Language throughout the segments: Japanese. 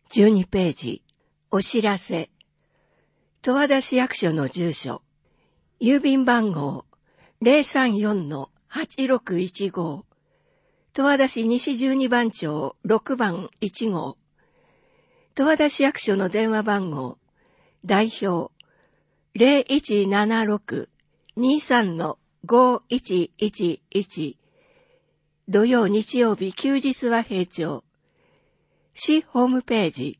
12ページ、お知らせ。十和田市役所の住所、郵便番号 034-8615、十和田市西12番町6番1号、十和田市役所の電話番号、代表 0176-23-5111、土曜日曜日休日は平町。市ホームページ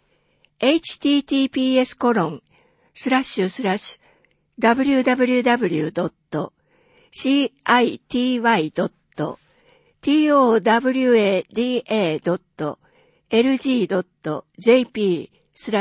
https://www.city.towada.lg.jp/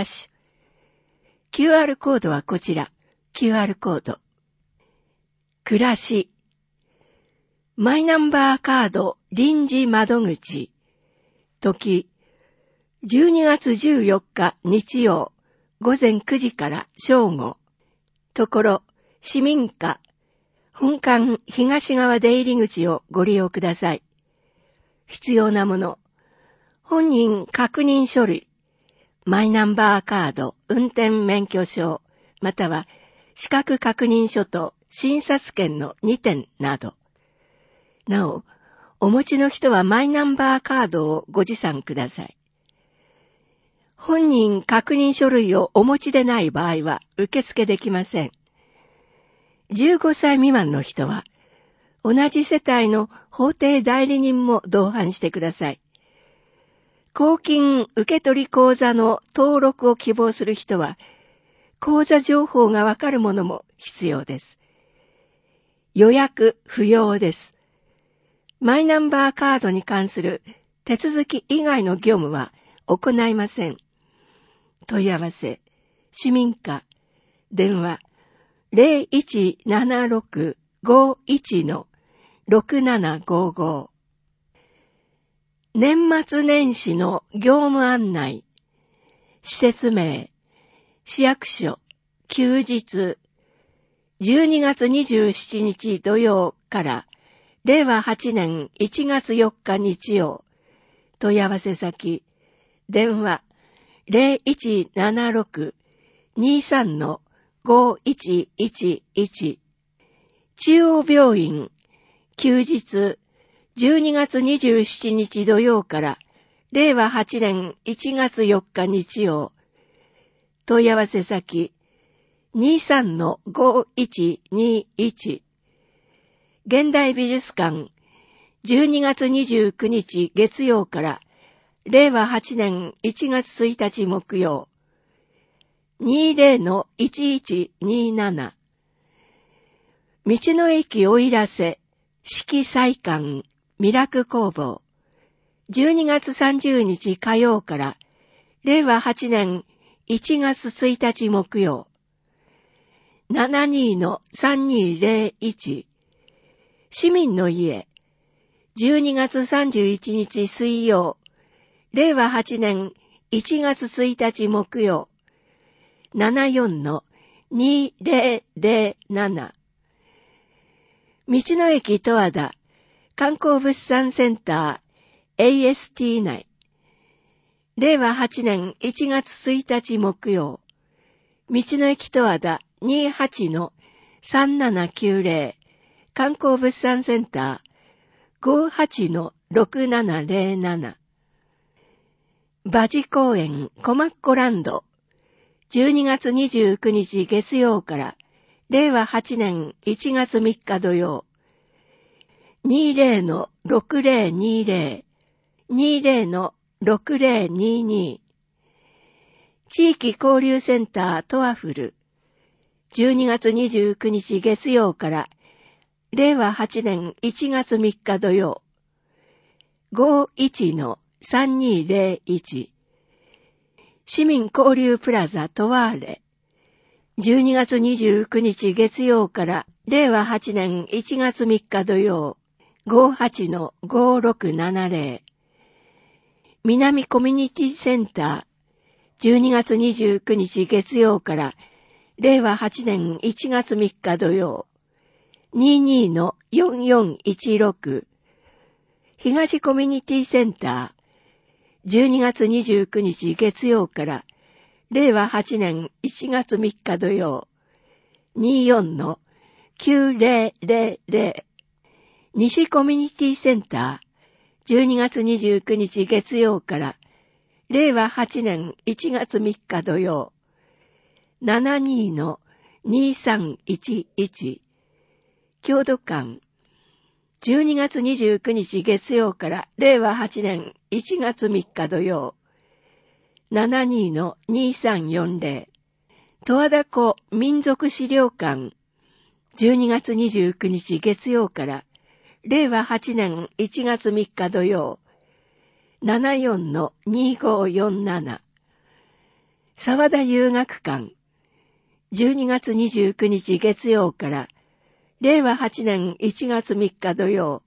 QR コードはこちら。QR コード。暮らし。マイナンバーカード臨時窓口。時。12月14日日曜午前9時から正午。ところ、市民課、本館東側出入り口をご利用ください。必要なもの。本人確認書類。マイナンバーカード、運転免許証、または資格確認書と診察券の2点など。なお、お持ちの人はマイナンバーカードをご持参ください。本人確認書類をお持ちでない場合は受付できません。15歳未満の人は、同じ世帯の法定代理人も同伴してください。公金受取口座の登録を希望する人は、口座情報がわかるものも必要です。予約不要です。マイナンバーカードに関する手続き以外の業務は行いません。問い合わせ、市民課、電話 0176-51-6755。年末年始の業務案内。施設名、市役所、休日、12月27日土曜から令和8年1月4日日曜。問い合わせ先、電話0176-23-5111。中央病院、休日、12月27日土曜から令和8年1月4日日曜。問い合わせ先、23-5121。現代美術館、12月29日月曜から令和8年1月1日木曜。20-1127。道の駅おいらせ、四季菜館、ミラク工房。12月30日火曜から令和8年1月1日木曜。72-3201。市民の家。12月31日水曜。令和8年1月1日木曜。74-2007。道の駅十和田観光物産センター AST 内。令和8年1月1日木曜。道の駅十和田 28-3790。観光物産センター 58-6707。馬事公園コマッコランド。12月29日月曜から令和8年1月3日土曜。20-6020。20-6022。地域交流センタートワフル。12月29日月曜から令和8年1月3日土曜。51-3201。市民交流プラザトワーレ。12月29日月曜から令和8年1月3日土曜。58-5670。南コミュニティセンター。12月29日月曜から令和8年1月3日土曜。22-4416。東コミュニティセンター。 12月29日月曜から令和8年1月3日土曜 24-9000 西コミュニティセンター12月29日月曜から令和8年1月3日土曜 72-2311 郷土館12月29日月曜から令和8年1月3日土曜 72-2340 十和田湖民族資料館12月29日月曜から令和8年1月3日土曜 74-2547 沢田遊学館12月29日月曜から令和8年1月3日土曜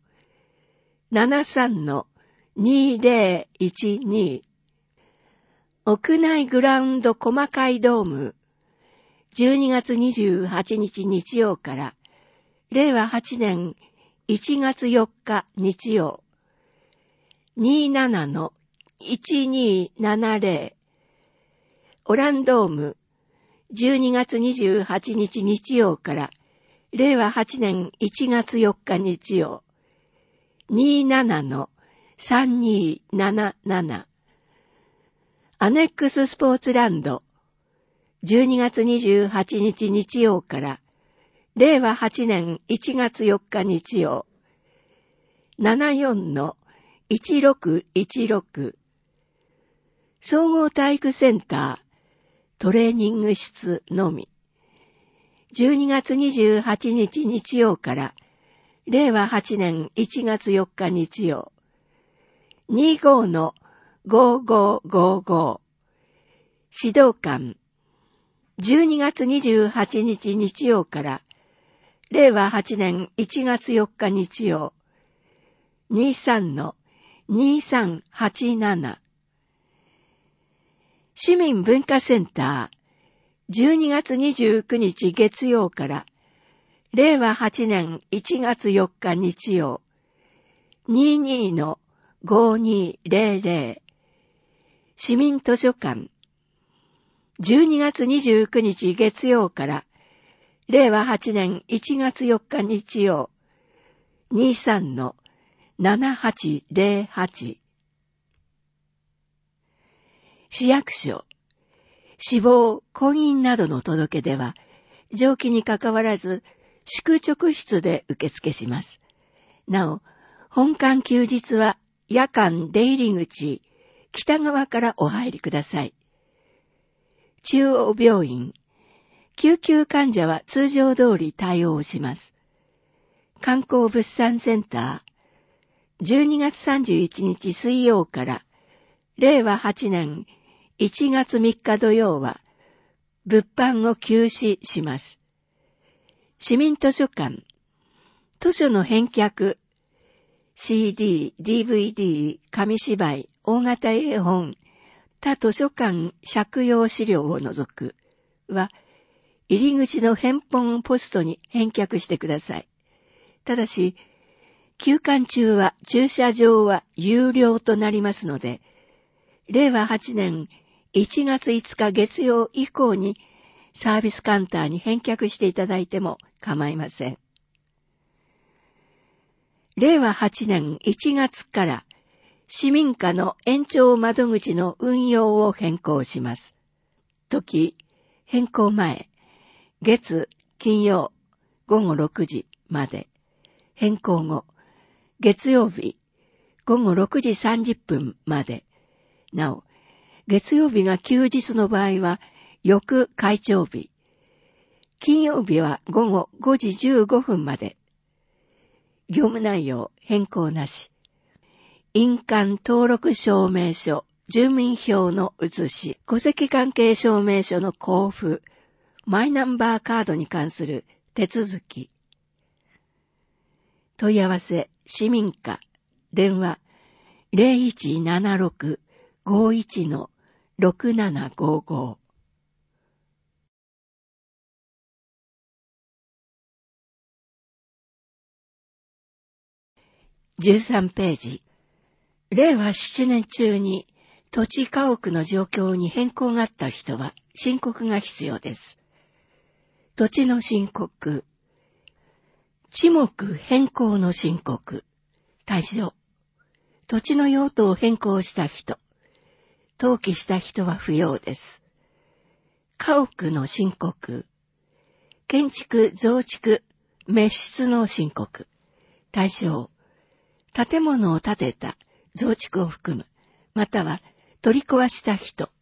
73-2012 屋内グラウンド細かいドーム12月28日日曜から令和8年1月4日日曜 27-1270 オランドーム12月28日日曜から令和8年1月4日日曜 27-3277 アネックススポーツランド12月28日日曜から令和8年1月4日日曜 74-1616 総合体育センタートレーニング室のみ12月28日日曜から令和8年1月4日日曜 25-5555 指導館12月28日日曜から令和8年1月4日日曜 23-2387 市民文化センター12月29日月曜から令和8年1月4日日曜 22-5200 市民図書館12月29日月曜から令和8年1月4日日曜 23-7808 市役所死亡、婚姻などの届け出は、上記にかかわらず、宿直室で受付します。なお、本館休日は夜間出入り口、北側からお入りください。中央病院、救急患者は通常通り対応します。観光物産センター、12月31日水曜から令和8年1月3日土曜は物販を休止します。市民図書館、図書の返却、CD、DVD、紙芝居、大型絵本、他図書館借用資料を除くは、入り口の返本ポストに返却してください。ただし、休館中は駐車場は有料となりますので、令和8年1月5日月曜以降にサービスカウンターに返却していただいても構いません。令和8年1月から市民課の延長窓口の運用を変更します。時、変更前、月、金曜、午後6時まで。変更後、月曜日、午後6時30分まで。なお、月曜日が休日の場合は、翌開庁日。金曜日は午後5時15分まで。業務内容変更なし。印鑑登録証明書、住民票の写し、戸籍関係証明書の交付、マイナンバーカードに関する手続き。問い合わせ、市民課、電話、0176-51-6755。13ページ。令和7年中に土地家屋の状況に変更があった人は申告が必要です。土地の申告、地目変更の申告、対象、土地の用途を変更した人、登記した人は不要です。家屋の申告、建築増築滅失の申告、対象、建物を建てた増築を含む、または取り壊した人。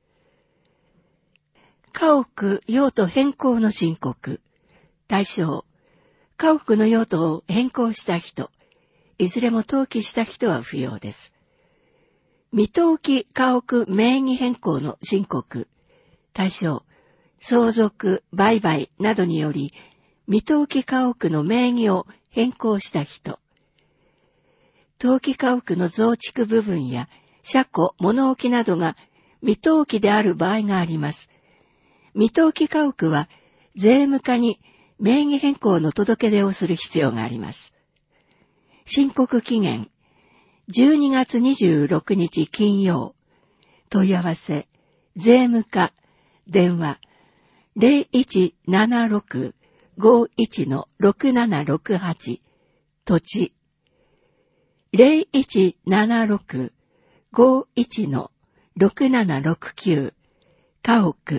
家屋用途変更の申告、対象、家屋の用途を変更した人、いずれも登記した人は不要です。未登記家屋名義変更の申告、対象、相続、売買などにより、未登記家屋の名義を変更した人。登記家屋の増築部分や車庫、物置などが未登記である場合があります。未登記家屋は税務課に名義変更の届け出をする必要があります。申告期限、12月26日金曜。問い合わせ、税務課、電話、0176-51-6768、土地、0176-51-6769、家屋。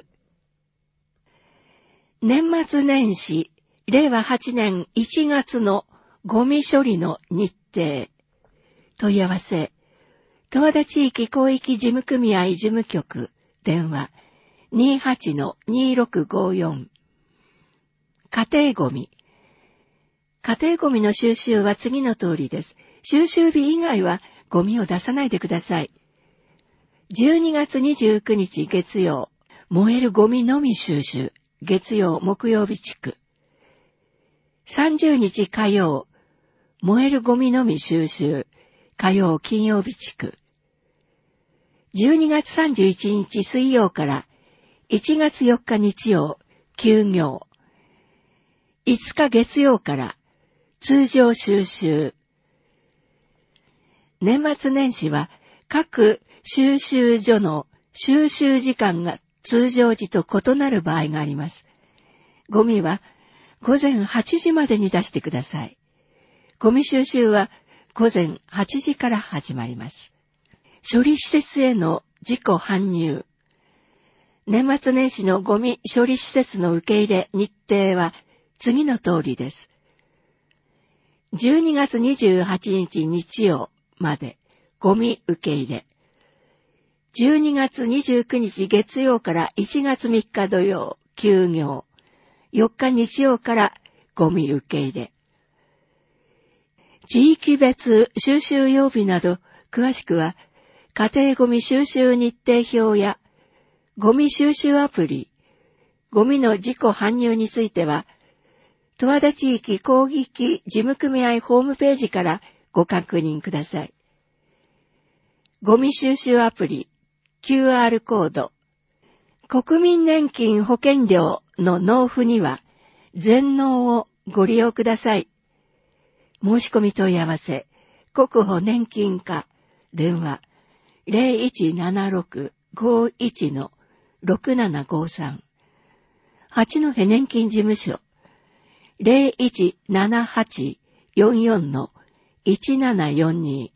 年末年始、令和8年1月のゴミ処理の日程。問い合わせ、十和田地域広域事務組合事務局、電話、28-2654。家庭ゴミ。家庭ゴミの収集は次の通りです。収集日以外はゴミを出さないでください。12月29日月曜、燃えるゴミのみ収集、月曜木曜日地区。30日火曜、燃えるゴミのみ収集、火曜金曜日地区。12月31日水曜から1月4日日曜、休業。5日月曜から通常収集。年末年始は各収集所の収集時間が通常時と異なる場合があります。ゴミは午前8時までに出してください。ゴミ収集は午前8時から始まります。処理施設への自己搬入。年末年始のゴミ処理施設の受け入れ日程は次の通りです。12月28日日曜までゴミ受け入れ。12月29日月曜から1月3日土曜休業。4日日曜からゴミ受け入れ。地域別収集曜日など詳しくは家庭ゴミ収集日程表やゴミ収集アプリ、ゴミの自己搬入については十和田地域広域事務組合ホームページからご確認ください。ゴミ収集アプリ、QR コード、国民年金保険料の納付には全納をご利用ください。申し込み問い合わせ、国保年金課、電話、0176-51-6753。八戸年金事務所、0178-44-1742。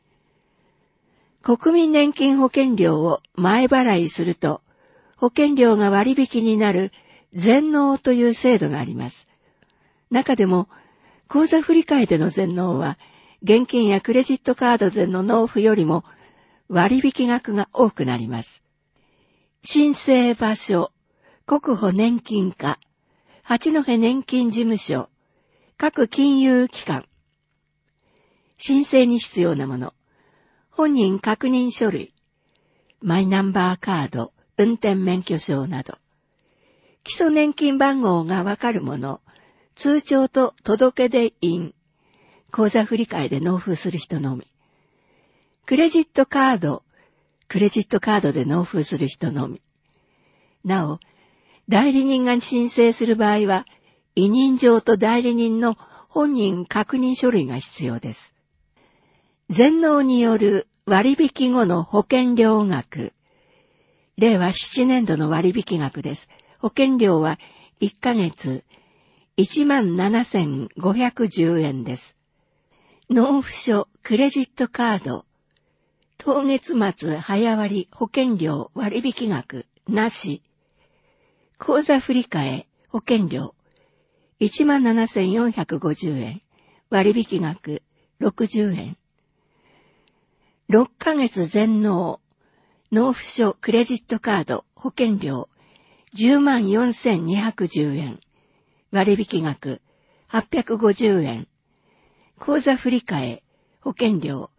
国民年金保険料を前払いすると、保険料が割引になる全納という制度があります。中でも、口座振替での全納は、現金やクレジットカードでの納付よりも割引額が多くなります。申請場所、国保年金課、八戸年金事務所、各金融機関。申請に必要なもの、本人確認書類、マイナンバーカード、運転免許証など、基礎年金番号がわかるもの、通帳と届出印、口座振替で納付する人のみ。クレジットカードで納付する人のみ。なお、代理人が申請する場合は、委任状と代理人の本人確認書類が必要です。全納による割引後の保険料額。令和7年度の割引額です。保険料は1ヶ月 17,510 円です。納付書クレジットカード。当月末早割保険料割引額なし。口座振替保険料 17,450 円。割引額60円。6ヶ月全納。納付書クレジットカード保険料 104,210 円。割引額850円。口座振替保険料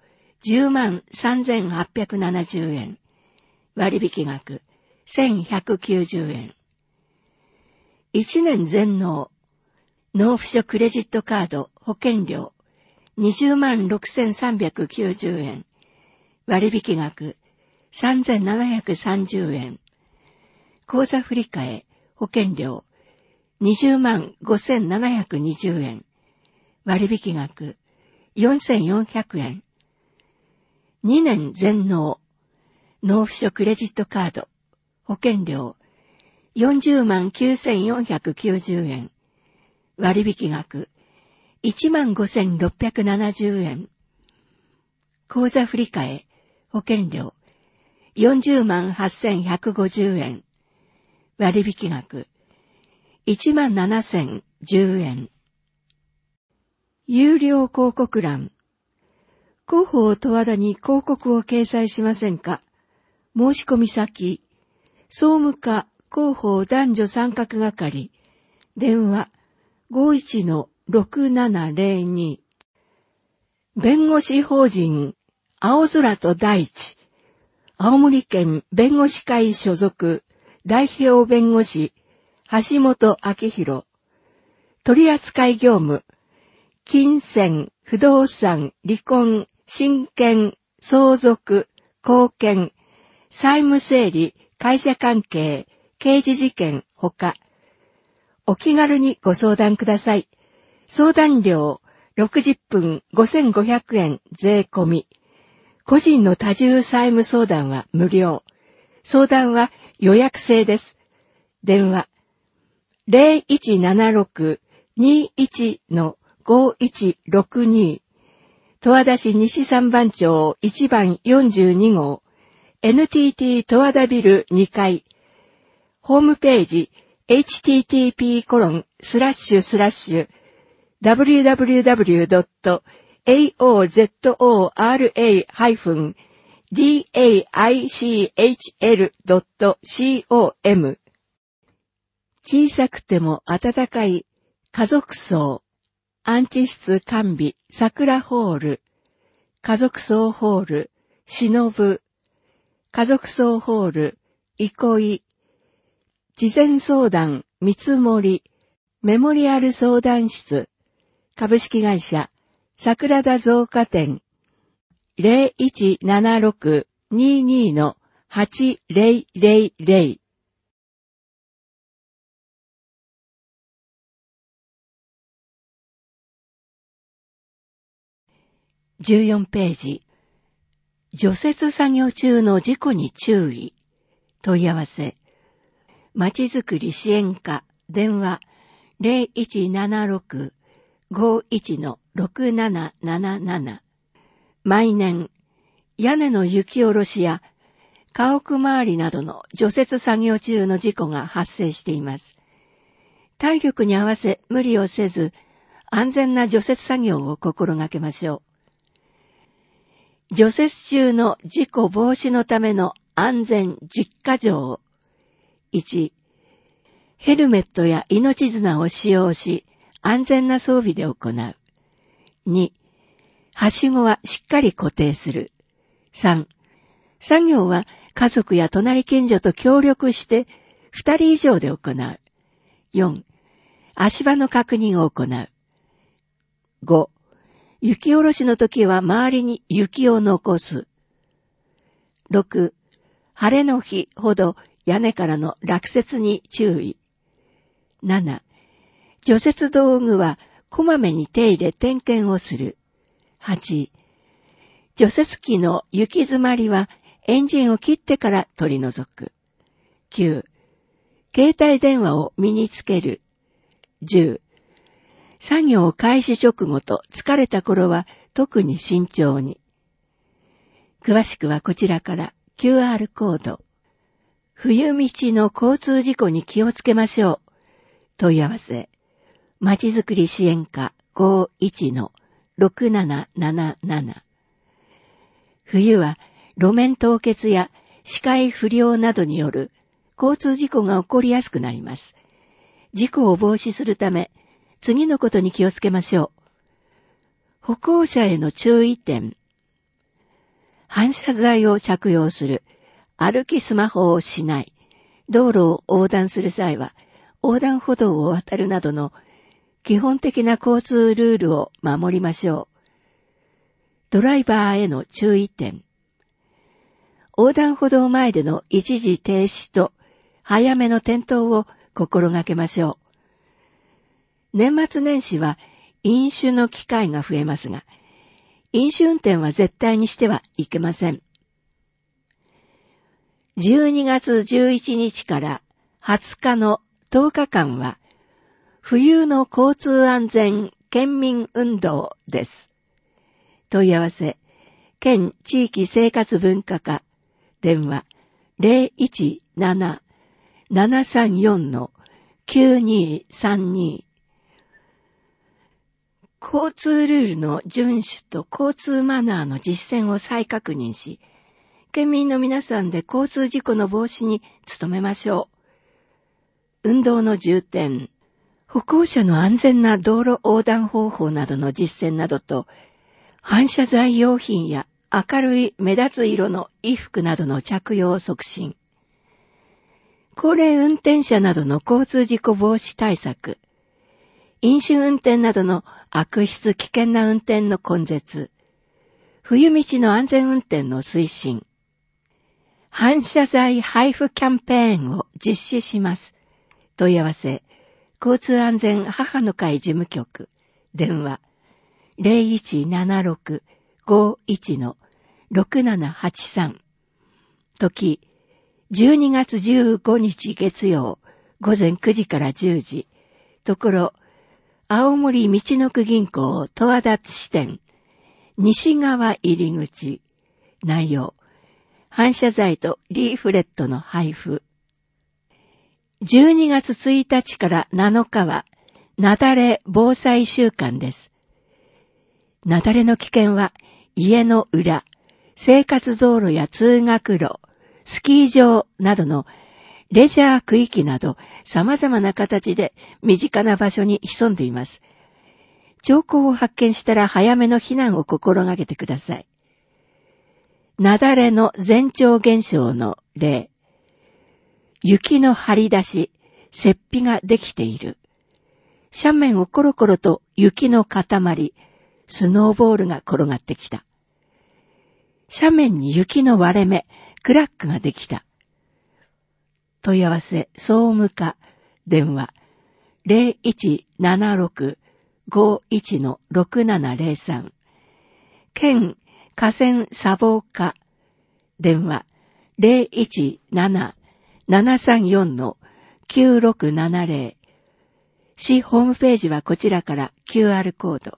103,870 円。割引額1,190円。1年全納。納付書クレジットカード保険料 206,390 円。割引額3,730円。口座振替保険料 205,720 円。割引額4,400円。2年全納。納付書クレジットカード保険料 409,490 円。割引額 15,670 円。口座振替保険料 408,150 円。割引額 17,010 円。有料広告欄。広報十和田に広告を掲載しませんか？申し込み先、総務課広報男女参画係、電話 51-6702。弁護士法人青空と大地、青森県弁護士会所属代表弁護士橋本明弘。取扱業務、金銭、不動産、離婚、親権、相続、後見、債務整理、会社関係、刑事事件ほか、お気軽にご相談ください。相談料60分5,500円税込み。個人の多重債務相談は無料。相談は予約制です。電話 0176-21-5162 十和田市西三番町1番42号 NTT 十和田ビル2階。ホームページ http://www.aozoa-daichl.com 小さくても温かい家族葬、安置室完備桜ホール、家族葬ホール、しのぶ、家族葬ホール、憩い、事前相談、見積もり、メモリアル相談室、株式会社、桜田造花店、0176-22-8000。14ページ。除雪作業中の事故に注意。問い合わせ。まちづくり支援課。電話。0176-51-6777。毎年、屋根の雪下ろしや家屋周りなどの除雪作業中の事故が発生しています。体力に合わせ無理をせず、安全な除雪作業を心がけましょう。除雪中の事故防止のための安全10か条。1、ヘルメットや命綱を使用し、安全な装備で行う。2、はしごはしっかり固定する。3、作業は家族や隣近所と協力して2人以上で行う。4、足場の確認を行う。5、雪下ろしの時は周りに雪を残す。6、晴れの日ほど屋根からの落雪に注意。7、除雪道具はこまめに手入れ点検をする。8、除除雪機の雪詰まりはエンジンを切ってから取り除く。9、携帯電話を身につける。10、作業開始直後と疲れた頃は特に慎重に。詳しくはこちらから QR コード。冬道の交通事故に気をつけましょう。問い合わせ。まちづくり支援課 51-6777。冬は路面凍結や視界不良などによる交通事故が起こりやすくなります。事故を防止するため、次のことに気をつけましょう。歩行者への注意点。反射材を着用する。歩きスマホをしない。道路を横断する際は、横断歩道を渡るなどの基本的な交通ルールを守りましょう。ドライバーへの注意点。横断歩道前での一時停止と早めの転倒を心がけましょう。年末年始は飲酒の機会が増えますが、飲酒運転は絶対にしてはいけません。12月11日から20日の10日間は、冬の交通安全県民運動です。問い合わせ、県地域生活文化課、電話 017-734-9232。交通ルールの遵守と交通マナーの実践を再確認し、県民の皆さんで交通事故の防止に努めましょう。運動の重点、歩行者の安全な道路横断方法などの実践などと、反射材用品や明るい目立つ色の衣服などの着用を促進。高齢運転者などの交通事故防止対策。飲酒運転などの悪質危険な運転の根絶。冬道の安全運転の推進。反射材配布キャンペーンを実施します。問い合わせ、交通安全母の会事務局、電話、0176-51-6783。時、12月15日月曜、午前9時から10時。ところ、青森道の区銀行十和田支店、西側入り口。内容、反射材とリーフレットの配布。12月1日から7日は、雪崩防災週間です。雪崩の危険は、家の裏、生活道路や通学路、スキー場などのレジャー区域など様々な形で身近な場所に潜んでいます。兆候を発見したら早めの避難を心がけてください。雪崩の前兆現象の例。雪の張り出し、雪庇ができている。斜面をコロコロと雪の塊、スノーボールが転がってきた。斜面に雪の割れ目、クラックができた。問い合わせ、総務課、電話、0176-51-6703。県河川砂防課、電話、017-734-9670。市ホームページはこちらから QR コード。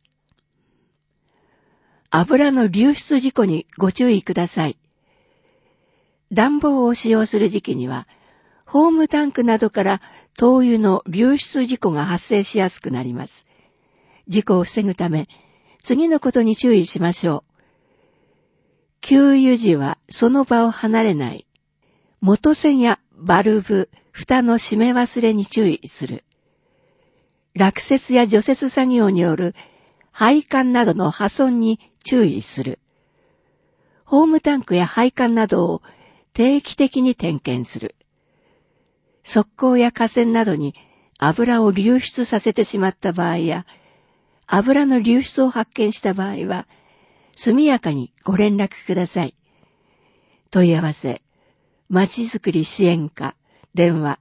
油の流出事故にご注意ください。暖房を使用する時期には、ホームタンクなどから灯油の流出事故が発生しやすくなります。事故を防ぐため、次のことに注意しましょう。給油時はその場を離れない。元栓やバルブ、蓋の閉め忘れに注意する。落雪や除雪作業による配管などの破損に注意する。ホームタンクや配管などを定期的に点検する。側溝や架線などに油を流出させてしまった場合や、油の流出を発見した場合は、速やかにご連絡ください。問い合わせ、まちづくり支援課、電話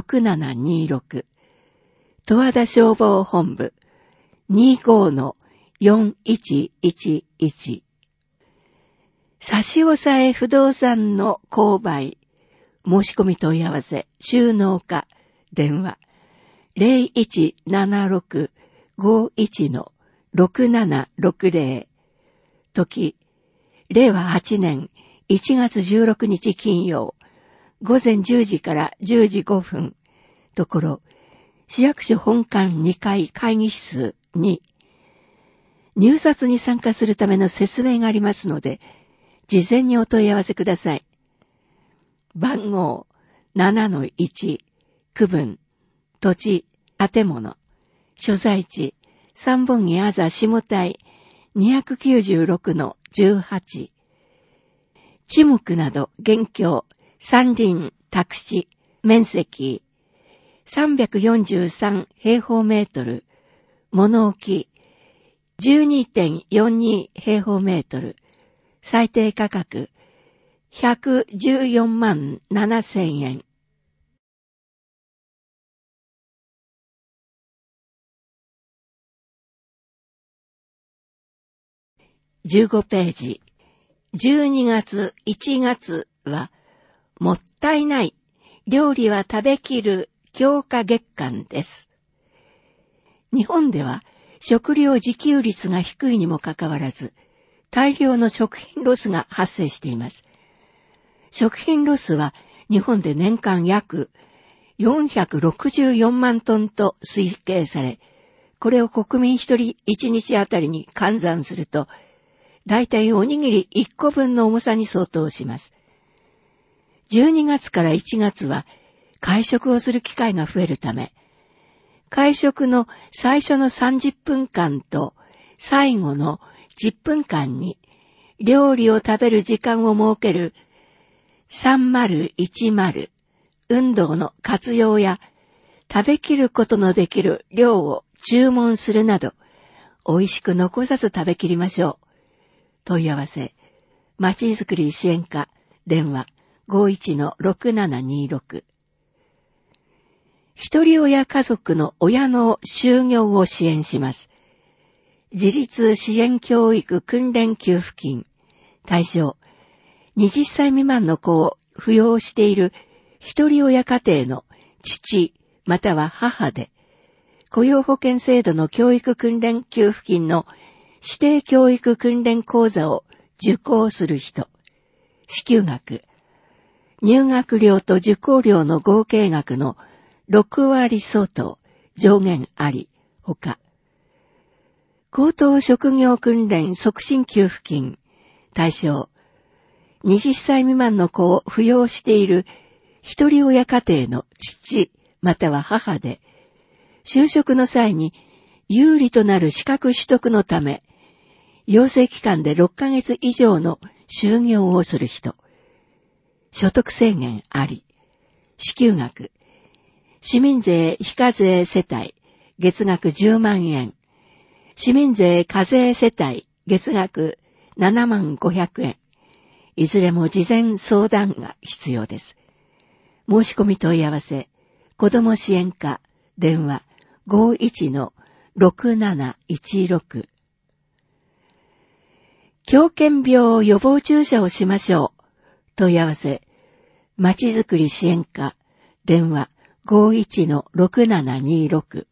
51-6726。十和田消防本部 25-4 4111。差し押さえ不動産の購買、申し込み問い合わせ、収納課、電話、0176-51-6760、時、令和8年1月16日金曜、午前10時から10時5分、ところ、市役所本館2階会議室に、入札に参加するための説明がありますので、事前にお問い合わせください。番号 7-1、区分、土地、建物、所在地、三本木あざ下台 296-18、地目など現況、山林、宅地、面積、343平方メートル、物置、12.42 平方メートル、最低価格、114万7000円。15ページ。12月、1月は、もったいない。料理は食べきる強化月間です。日本では食料自給率が低いにもかかわらず、大量の食品ロスが発生しています。食品ロスは日本で年間約464万トンと推計され、これを国民一人一日あたりに換算すると、だいたいおにぎり1個分の重さに相当します。12月から1月は会食をする機会が増えるため、会食の最初の30分間と最後の10分間に料理を食べる時間を設ける3010運動の活用や食べきることのできる量を注文するなど、美味しく残さず食べきりましょう。問い合わせ、まちづくり支援課、電話 51-6726。一人親家族の親の就業を支援します。自立支援教育訓練給付金、対象、20歳未満の子を扶養している一人親家庭の父または母で、雇用保険制度の教育訓練給付金の指定教育訓練講座を受講する人、支給額、入学料と受講料の合計額の6割相当、上限あり、ほか、高等職業訓練促進給付金、対象、20歳未満の子を扶養している一人親家庭の父または母で、就職の際に有利となる資格取得のため、養成期間で6ヶ月以上の就業をする人、所得制限あり、支給額、市民税非課税世帯、月額10万円、市民税課税世帯、月額7万500円、いずれも事前相談が必要です。申し込み問い合わせ、子ども支援課、電話 51-6716。狂犬病予防注射をしましょう。問い合わせ、まちづくり支援課、電話 51-6726。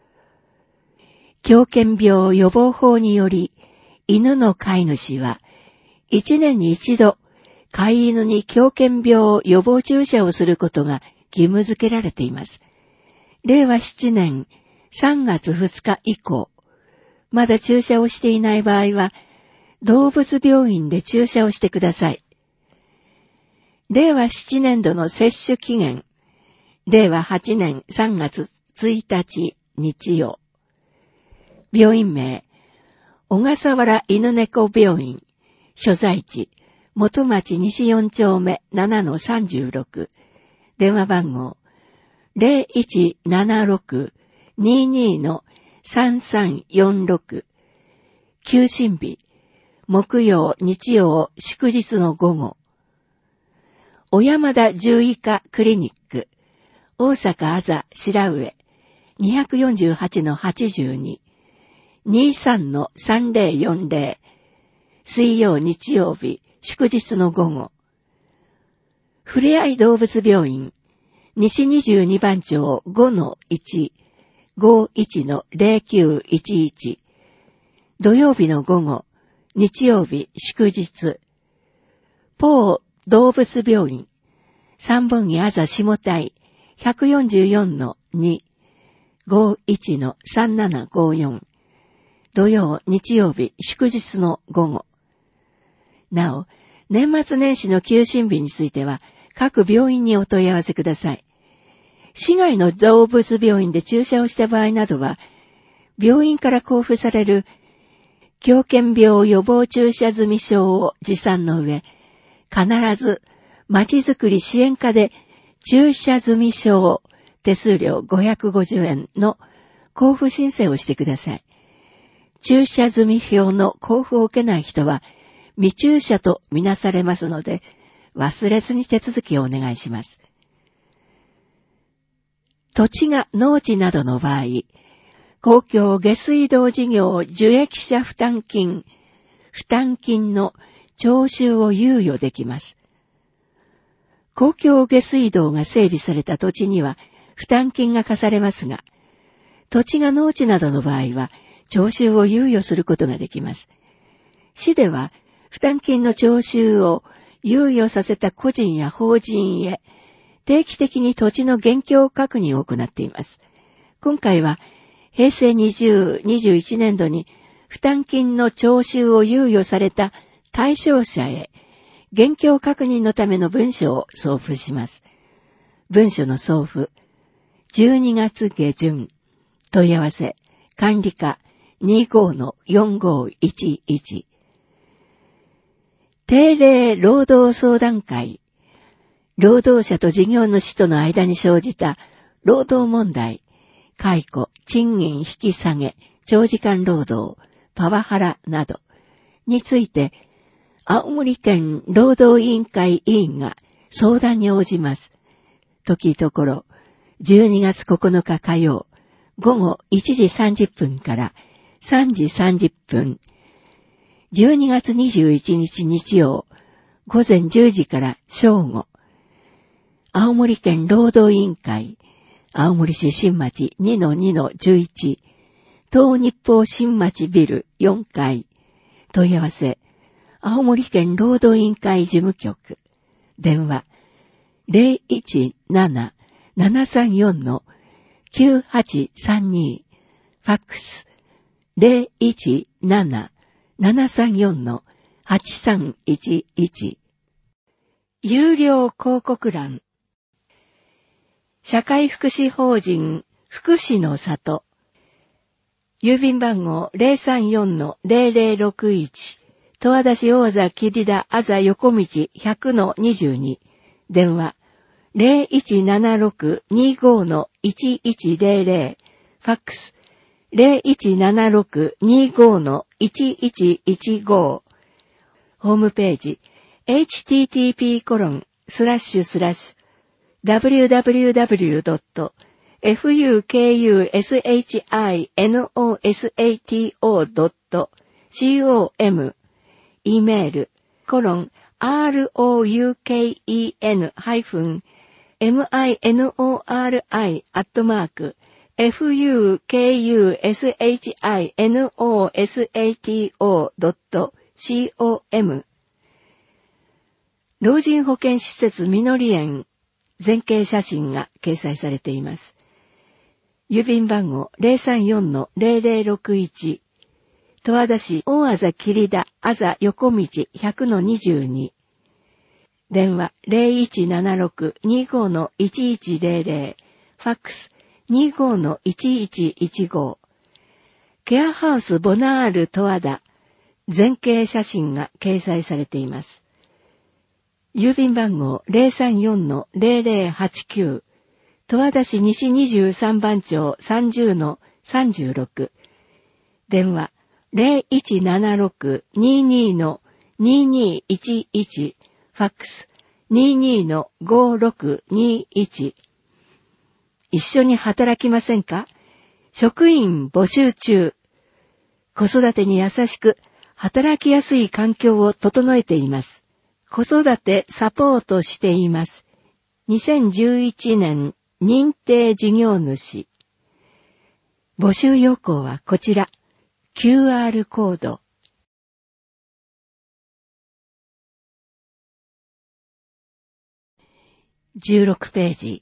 狂犬病予防法により、犬の飼い主は、1年に一度、飼い犬に狂犬病予防注射をすることが義務付けられています。令和7年3月2日以降、まだ注射をしていない場合は、動物病院で注射をしてください。令和7年度の接種期限、令和8年3月1日日曜。病院名、小笠原犬猫病院、所在地、元町西4丁目 7-36、電話番号、0176-22-3346、休診日、木曜、日曜、祝日の午後。小山田獣医科クリニック、大阪あざ白上、248-82、 23-3040水曜日曜日祝日の午後。ふれあい動物病院西22番町 5-1-51-0911 土曜日の午後、日曜日祝日。ポー動物病院三本木あざ下台 144-2 51-3754土曜日曜日祝日の午後。なお、年末年始の休診日については各病院にお問い合わせください。市外の動物病院で注射をした場合などは、病院から交付される狂犬病予防注射済証を持参の上、必ずまちづくり支援課で注射済証手数料550円の交付申請をしてください。注射済票の交付を受けない人は未注射とみなされますので、忘れずに手続きをお願いします。土地が農地などの場合、公共下水道事業受益者負担金の徴収を猶予できます。公共下水道が整備された土地には負担金が課されますが、土地が農地などの場合は徴収を猶予することができます。市では負担金の徴収を猶予させた個人や法人へ定期的に土地の現況確認を行っています。今回は平成20-21年度に負担金の徴収を猶予された対象者へ現況確認のための文書を送付します。文書の送付、12月下旬、問い合わせ、管理課 25-4511 定例労働相談会、労働者と事業主との間に生じた労働問題、解雇、賃金引き下げ、長時間労働、パワハラなどについて、青森県労働委員会委員が相談に応じます。時ところ、12月9日火曜、午後1時30分から3時30分、12月21日日曜、午前10時から正午、青森県労働委員会、青森市新町 2-2-11、東日報新町ビル4階、問い合わせ、青森県労働委員会事務局、電話、017-734-9832、ファックス、017-734-8311、有料広告欄、社会福祉法人福祉の里、郵便番号 034-0061、十和田市大座桐田あざ横道 100-22、電話 0176-25-1100、ファックス 0176-25-1115、ホームページ http://www.fukushinosato.com、 E メール、minori-fukushinosato.com、 老人保健施設みのり園全景写真が掲載されています。郵便番号 034-0061、十和田市大あざ桐田あざ横道 100-22、電話 0176-25-1100、ファックス 25-1115、ケアハウスボナール十和田全景写真が掲載されています。郵便番号 034-0089、十和田市西23番町 30-36、電話 0176-22-2211、ファックス 22-5621。一緒に働きませんか？職員募集中。 子育てに優しく、働きやすい環境を整えています。子育てサポートしています。2011年認定事業主。募集要項はこちら。QR コード。16ページ。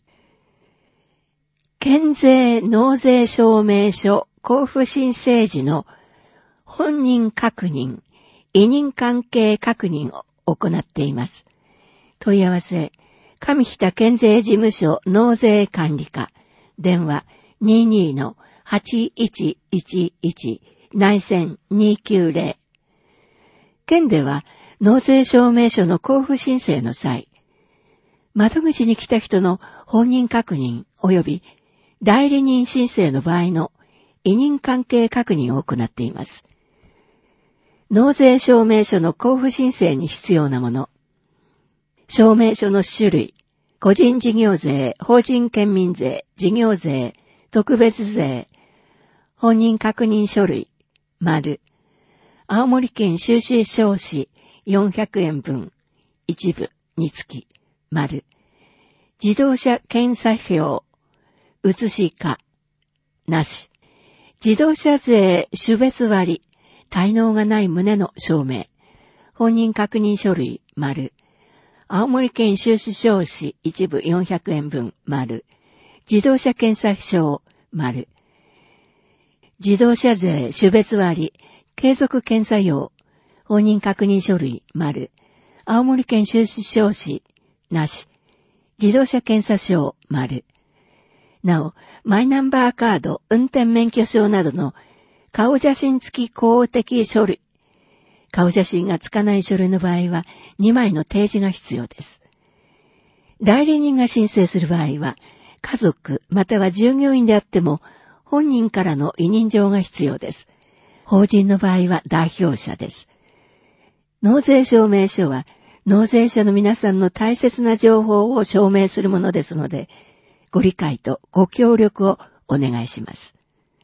県税納税証明書交付申請時の本人確認、委任関係確認を行っています。問い合わせ、上北県税事務所納税管理課、電話 22-8111 内線290。県では納税証明書の交付申請の際、窓口に来た人の本人確認及び代理人申請の場合の委任関係確認を行っています。納税証明書の交付申請に必要なもの。証明書の種類、個人事業税、法人県民税、事業税、特別税、本人確認書類、丸。青森県収支証紙400円分、一部につき、丸。自動車検査票、写しか、なし。自動車税種別割、滞納がない旨の証明。本人確認書類、丸。青森県収支証紙一部400円分、丸。自動車検査証、丸。自動車税種別割、継続検査用、本人確認書類、丸。青森県収支証紙、なし。自動車検査証、丸。なお、マイナンバーカード、運転免許証などの顔写真付き公的書類。顔写真がつかない書類の場合は2枚の提示が必要です。代理人が申請する場合は、家族または従業員であっても本人からの委任状が必要です。法人の場合は代表者です。納税証明書は納税者の皆さんの大切な情報を証明するものですので、ご理解とご協力をお願いします。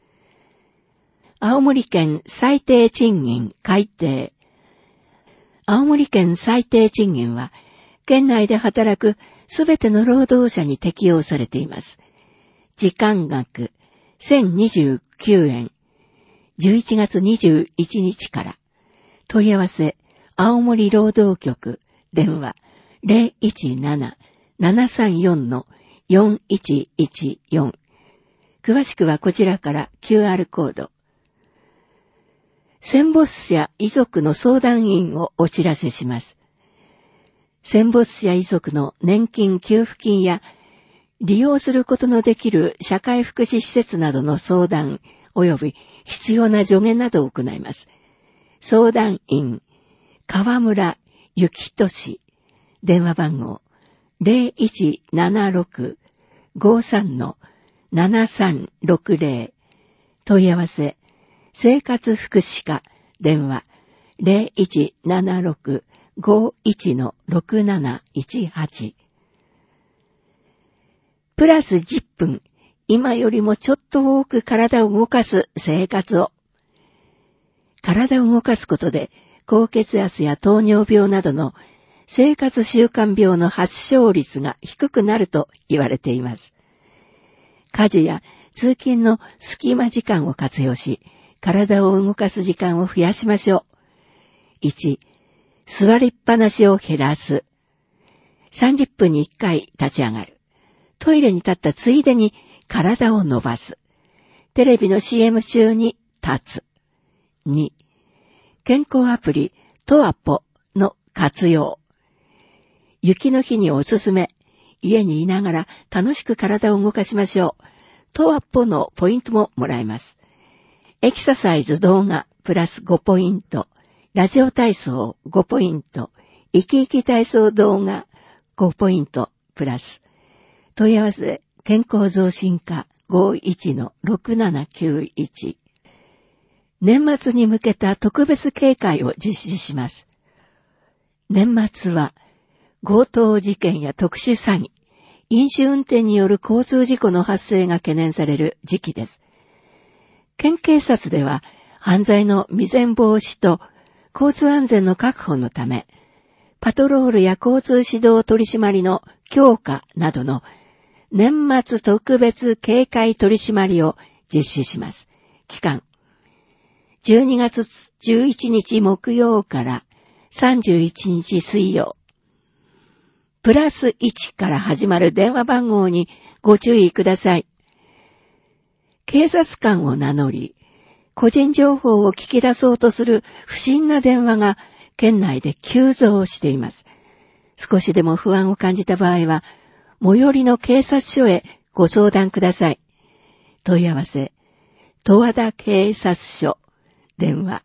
青森県最低賃金改定。青森県最低賃金は、県内で働くすべての労働者に適用されています。時間額1029円。11月21日から。問い合わせ、青森労働局。電話 017-734-4114。詳しくはこちらから QR コード。戦没者遺族の相談員をお知らせします。戦没者遺族の年金給付金や利用することのできる社会福祉施設などの相談及び必要な助言などを行います。相談員、川村幸俊、電話番号 0176-53-7360。問い合わせ、生活福祉課、電話 0176-51-6718。プラス10分、今よりもちょっと多く体を動かす生活を。体を動かすことで、高血圧や糖尿病などの生活習慣病の発症率が低くなると言われています。家事や通勤の隙間時間を活用し、体を動かす時間を増やしましょう。1、座りっぱなしを減らす。30分に1回立ち上がる。トイレに立ったついでに体を伸ばす。テレビの CM 中に立つ。2、健康アプリトアポの活用。雪の日におすすめ。家にいながら楽しく体を動かしましょう。トアポのポイントももらえます。エクササイズ動画プラス5ポイント。ラジオ体操5ポイント。生き生き体操動画5ポイントプラス。問い合わせ健康増進課 51-6791。年末に向けた特別警戒を実施します。年末は強盗事件や特殊詐欺、飲酒運転による交通事故の発生が懸念される時期です。県警察では犯罪の未然防止と交通安全の確保のため、パトロールや交通指導取締りの強化などの年末特別警戒取締りを実施します。期間、12月11日木曜から31日水曜。+1から始まる電話番号にご注意ください。警察官を名乗り、個人情報を聞き出そうとする不審な電話が県内で急増しています。少しでも不安を感じた場合は、最寄りの警察署へご相談ください。問い合わせ、十和田警察署、電話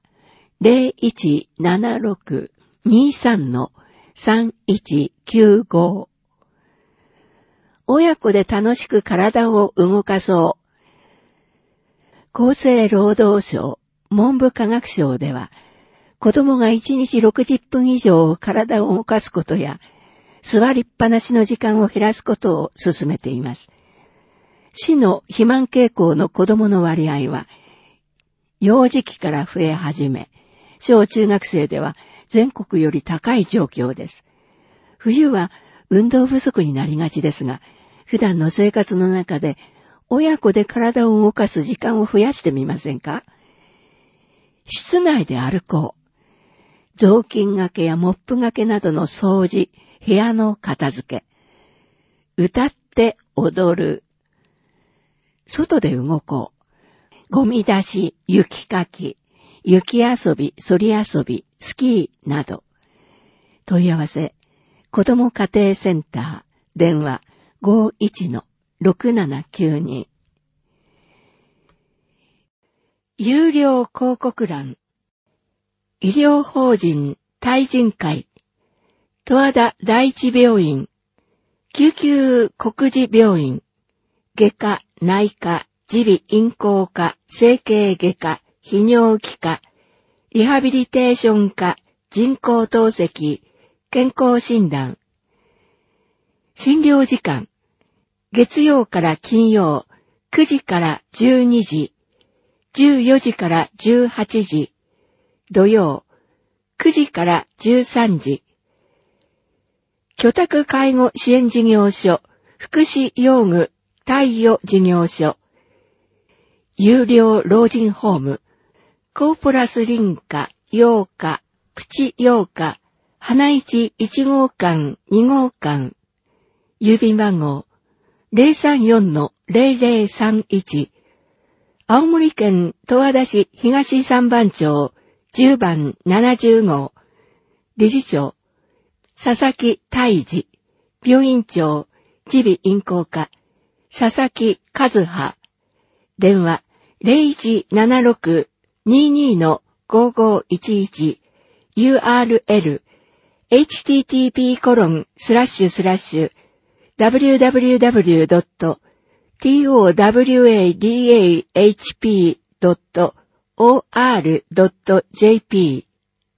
0176-23-3195。親子で楽しく体を動かそう。厚生労働省、文部科学省では、子供が1日60分以上体を動かすことや、座りっぱなしの時間を減らすことを進めています。市の肥満傾向の子供の割合は、幼児期から増え始め、小中学生では全国より高い状況です。冬は運動不足になりがちですが、普段の生活の中で親子で体を動かす時間を増やしてみませんか？室内で歩こう。雑巾がけやモップがけなどの掃除、部屋の片付け。歌って踊る。外で動こう。ゴミ出し、雪かき、雪遊び、そり遊び、スキーなど。問い合わせ、子ども家庭センター、電話 51-6792。有料広告欄。医療法人対人会、十和田第一病院、救急告示病院、外科、内科、耳鼻咽喉科、整形外科、泌尿器科、リハビリテーション科、人工透析、健康診断。診療時間、月曜から金曜、9時から12時、14時から18時、土曜、9時から13時。居宅介護支援事業所、福祉用具貸与事業所、有料老人ホーム、コーポラス林家、洋家、プチ洋家、花市1号館、2号館、郵便番号 034-0031、青森県十和田市東三番町10番70号、理事長、佐々木大治、病院長、耳鼻咽喉科、佐々木和葉、電話0176-22-5511、URL、http://www.towadahp.or.jp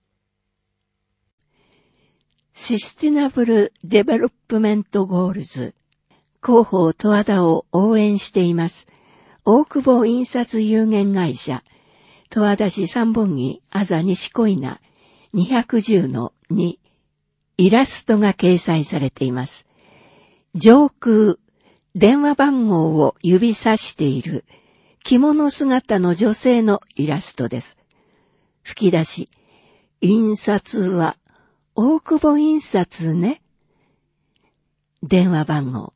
システナブルデベロップメントゴールズ広報十和田を応援しています。大久保印刷有限会社十和田市三本木あざ西小稲 210-2 イラストが掲載されています。上空電話番号を指さしている着物姿の女性のイラストです。吹き出し、印刷は大久保印刷ね。電話番号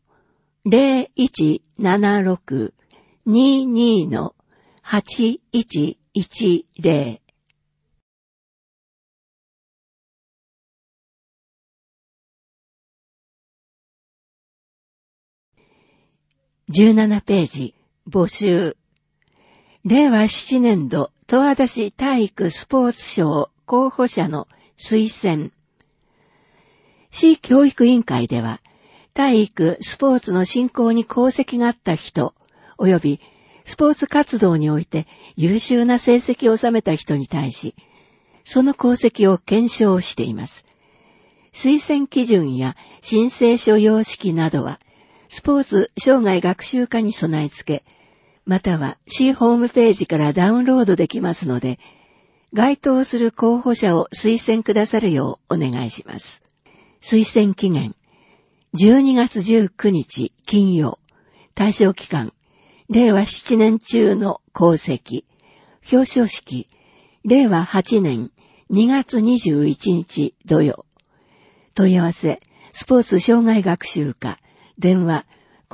0176-22-8110。17ページ、募集。令和7年度十和田市体育スポーツ賞候補者の推薦。市教育委員会では、体育、スポーツの振興に功績があった人、及びスポーツ活動において優秀な成績を収めた人に対し、その功績を検証しています。推薦基準や申請書様式などは、スポーツ生涯学習課に備え付け、 または市ホームページからダウンロードできますので、該当する候補者を推薦くださるようお願いします。推薦期限、12月19日金曜、対象期間、令和7年中の功績、表彰式、令和8年2月21日土曜。問い合わせ、スポーツ障害学習課、電話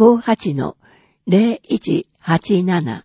58-0187。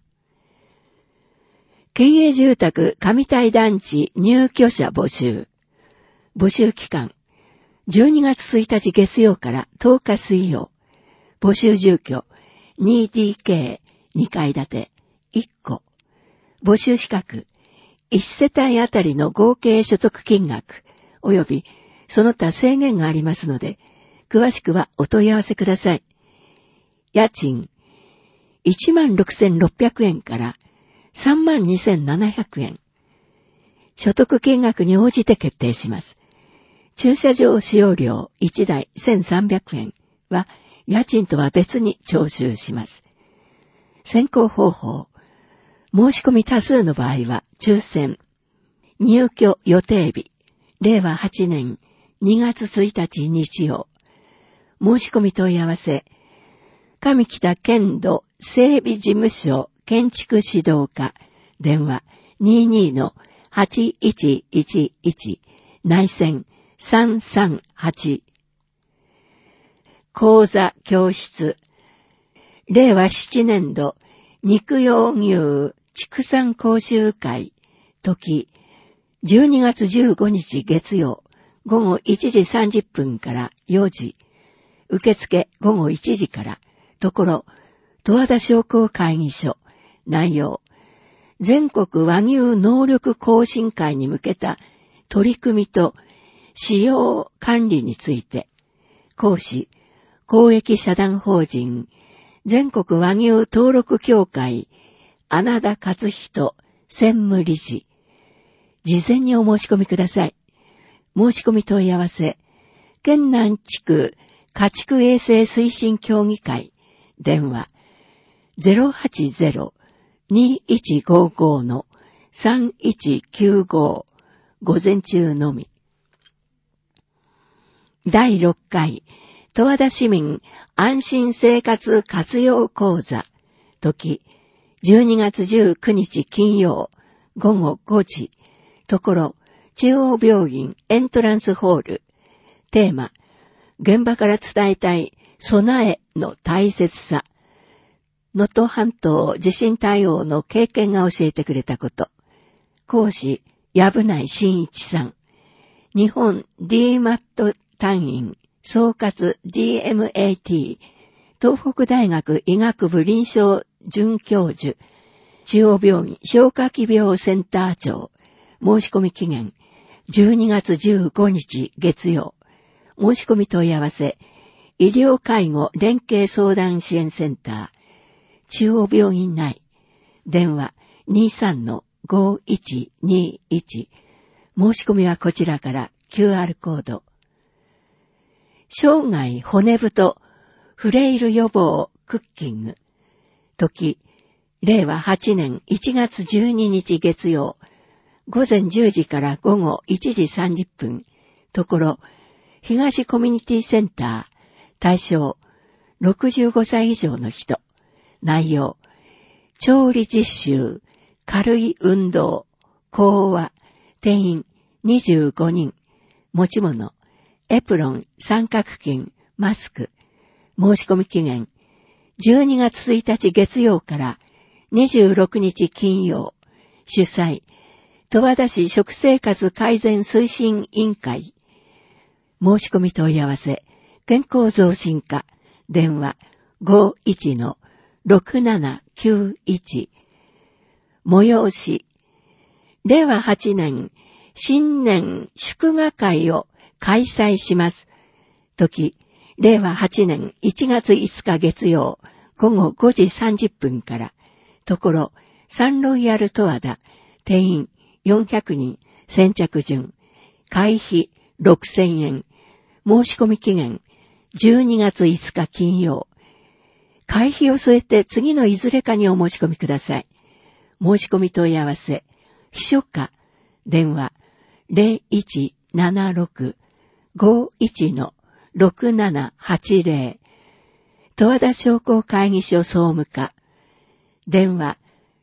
県営住宅上台団地入居者募集。募集期間、12月1日月曜から10日水曜。募集住居、2DK2 階建て1戸。募集資格、1世帯あたりの合計所得金額、及びその他制限がありますので、詳しくはお問い合わせください。家賃、16,600 円から32,700 円。所得金額に応じて決定します。駐車場使用料1台1,300 円は家賃とは別に徴収します。選考方法。申し込み多数の場合は抽選。入居予定日。令和8年2月1日日曜。申し込み問い合わせ。上北県土整備事務所建築指導課。電話 22-8111 内線338。講座教室。令和7年度肉用牛畜産講習会。時、12月15日月曜、午後1時30分から4時。受付午後1時から。ところ、十和田商工会議所。内容、全国和牛能力更新会に向けた取り組みと使用管理について。講師、公益社団法人、全国和牛登録協会、穴田勝人専務理事。事前にお申し込みください。申し込み問い合わせ、県南地区家畜衛生推進協議会。電話、080-2155-3195。午前中のみ。第6回、十和田市民安心生活活用講座。時、12月19日金曜、午後5時。ところ、中央病院エントランスホール。テーマ、現場から伝えたい備えの大切さ。能登半島地震対応の経験が教えてくれたこと。講師、藪内真一さん。日本 DMAT 単位総括 DMAT。東北大学医学部臨床准教授。中央病院消化器病センター長。申し込み期限、12月15日月曜。申し込み問い合わせ、医療介護連携相談支援センター、中央病院内。電話 23-5121。申し込みはこちらから QR コード。生涯骨太フレイル予防クッキング。時、令和8年1月12日月曜。午前10時から午後1時30分。ところ、東コミュニティセンター。対象、65歳以上の人。内容、調理実習、軽い運動、講話、定員25人。持ち物、エプロン、三角巾、マスク。申し込み期限、12月1日月曜から26日金曜。主催、十和田市食生活改善推進委員会。申し込み問い合わせ、健康増進課。電話 51-6791。催し、令和8年新年祝賀会を開催します。時、令和8年1月5日月曜午後5時30分から。ところ、サンロイヤル十和田。定員400人。先着順。会費6000円。申し込み期限12月5日金曜。 会費を添えて次のいずれかにお申し込みください。申し込み問い合わせ、秘書課、電話 0176-51-6780 十和田商工会議所総務課、電話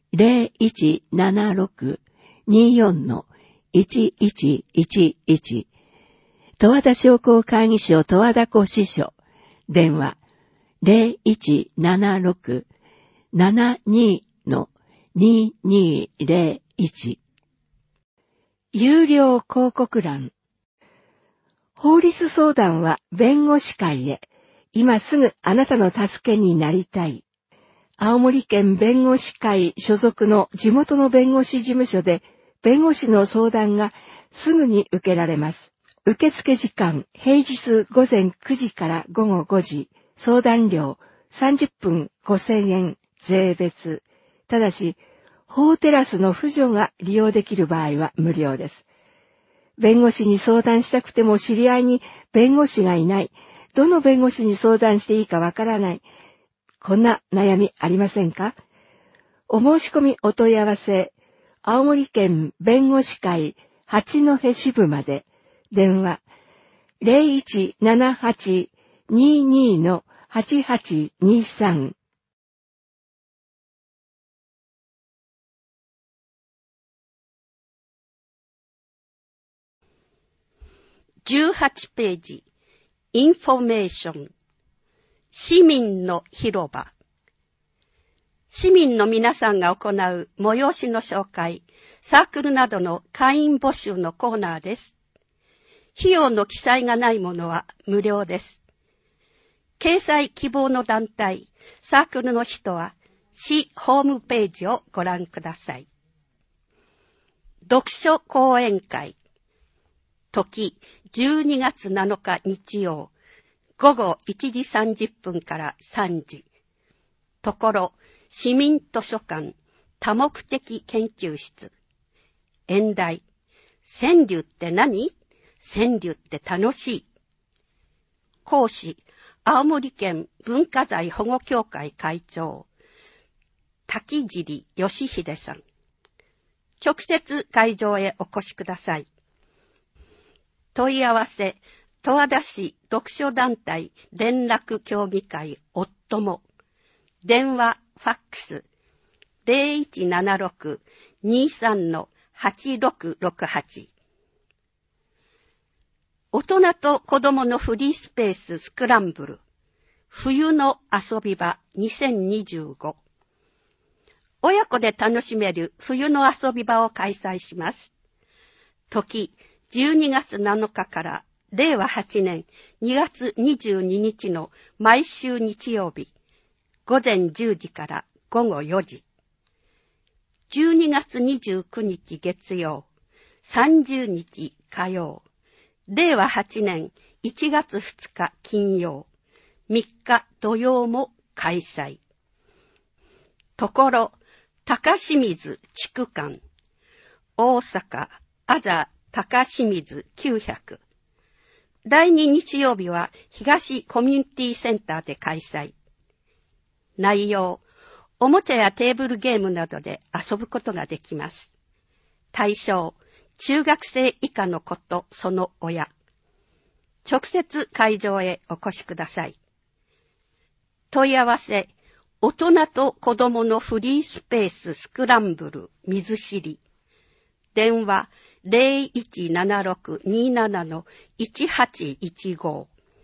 0176-24-1111 十和田商工会議所十和田湖支所、電話 0176-72-2201 有料広告欄。法律相談は弁護士会へ。今すぐあなたの助けになりたい。青森県弁護士会所属の地元の弁護士事務所で弁護士の相談がすぐに受けられます。受付時間、平日午前9時から午後5時。相談料30分5000円税別。ただし、法テラスの扶助が利用できる場合は無料です。弁護士に相談したくても知り合いに弁護士がいない。どの弁護士に相談していいかわからない。こんな悩みありませんか？お申し込みお問い合わせ、青森県弁護士会八戸支部まで。電話 0178-22-8823 18ページ、インフォメーション。市民の広場。市民の皆さんが行う催しの紹介、サークルなどの会員募集のコーナーです。費用の記載がないものは無料です。掲載希望の団体、サークルの人は市ホームページをご覧ください。読書講演会。時、12月7日日曜、午後1時30分から3時。ところ、市民図書館多目的研究室。演題、川柳って何？川柳って楽しい。講師、青森県文化財保護協会会長、滝尻義秀さん。直接会場へお越しください。問い合わせ、十和田市読書団体連絡協議会夫も。電話、ファックス、0176-23-8668。大人と子供のフリースペーススクランブル。冬の遊び場2025。親子で楽しめる冬の遊び場を開催します。時、12月7日から令和8年2月22日の毎週日曜日、午前10時から午後4時。12月29日月曜、30日火曜、令和8年1月2日金曜、3日土曜も開催。ところ、高清水地区間、大阪、あざ高清水900。第2日曜日は東コミュニティセンターで開催。内容、おもちゃやテーブルゲームなどで遊ぶことができます。対象、中学生以下の子とその親。直接会場へお越しください。問い合わせ、大人と子供のフリースペーススクランブル水知り。電話0176-27-1815。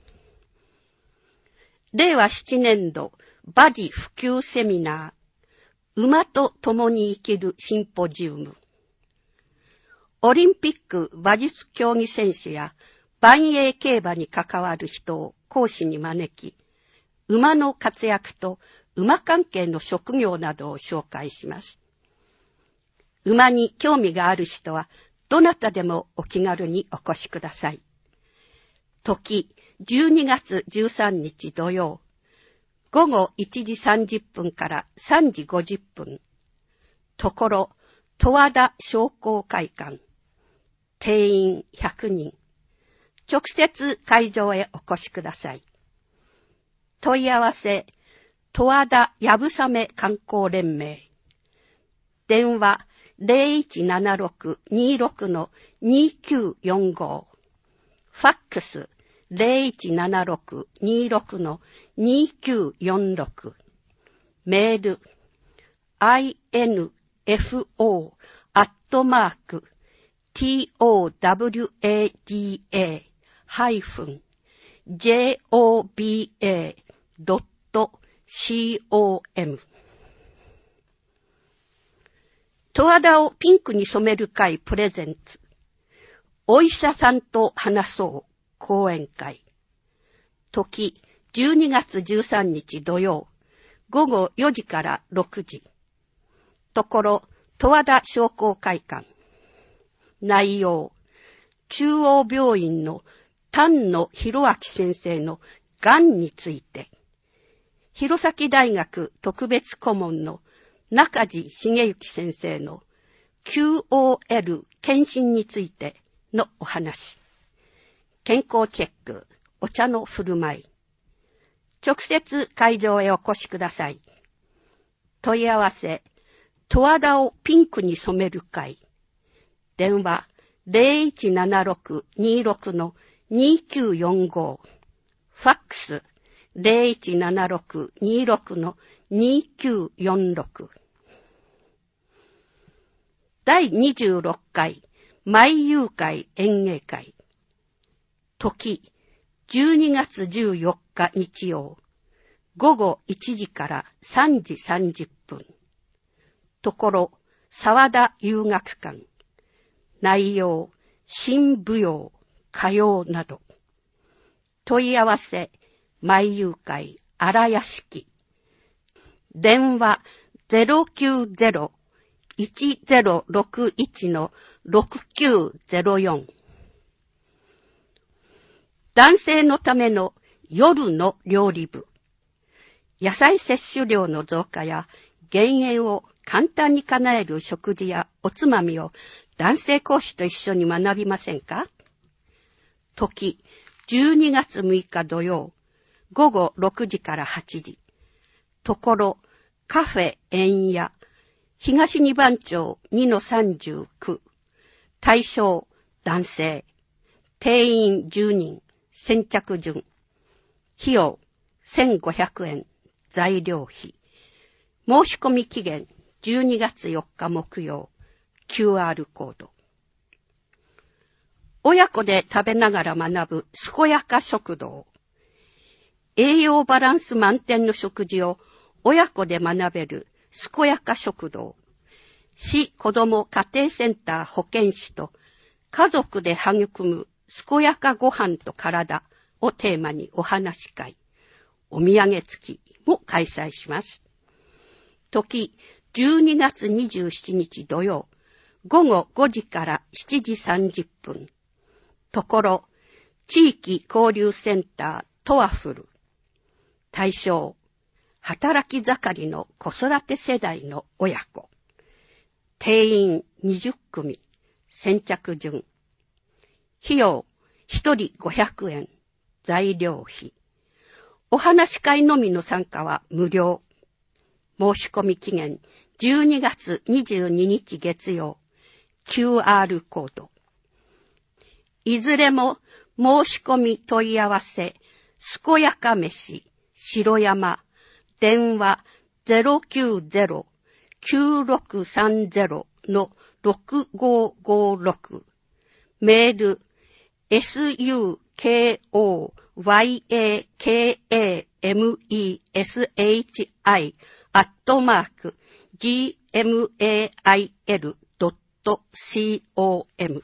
令和7年度馬事普及セミナー、馬と共に生きるシンポジウム。オリンピック馬術競技選手や万栄競馬に関わる人を講師に招き、馬の活躍と馬関係の職業などを紹介します。馬に興味がある人はどなたでもお気軽にお越しください。時、12月13日土曜、午後1時30分から3時50分。ところ、十和田商工会館。定員100人。直接会場へお越しください。問い合わせ、 十和田やぶさめ観光連盟。電話 0176-26-2945。ファックス 0176-26-2946。メール info@towada.com。十和田をピンクに染める会プレゼンツ。お医者さんと話そう講演会。時12月13日土曜、午後4時から6時。ところ、十和田商工会館。内容、中央病院の丹野博明先生のがんについて、弘前大学特別顧問の中地茂之先生の QOL 検診についてのお話。健康チェック、お茶の振る舞い。直接会場へお越しください。問い合わせ、十和田をピンクに染める会。電話 0176-26-2945。ファックス 0176-26-2946。第26回舞遊会演芸会。時12月14日日曜、午後1時から3時30分。ところ、沢田遊学館。内容、新舞踊、歌謡など。問い合わせ、舞遊会荒屋敷。電話090-1061-6904。男性のための夜の料理部。野菜摂取量の増加や減塩を簡単に叶える食事やおつまみを男性講師と一緒に学びませんか？時、12月6日土曜、午後6時から8時。ところ、カフェ円屋、東二番町 2-39。対象、男性。定員10人。先着順。費用、1500円。材料費。申し込み期限、12月4日木曜。QR コード。親子で食べながら学ぶ健やか食堂。栄養バランス満点の食事を親子で学べる健やか食堂。市子ども家庭センター保健師と家族で育む健やかご飯と体をテーマにお話し会、お土産付きも開催します。時、12月27日土曜、午後5時から7時30分。ところ、地域交流センタートワフル。対象、働き盛りの子育て世代の親子。定員20組。先着順。費用、1人500円。材料費。お話し会のみの参加は無料。申し込み期限、12月22日月曜。QR コード。いずれも申し込み問い合わせ、健やか飯、白山、電話 090-9630-6556。メール、sukoyakameshi@gmail.com。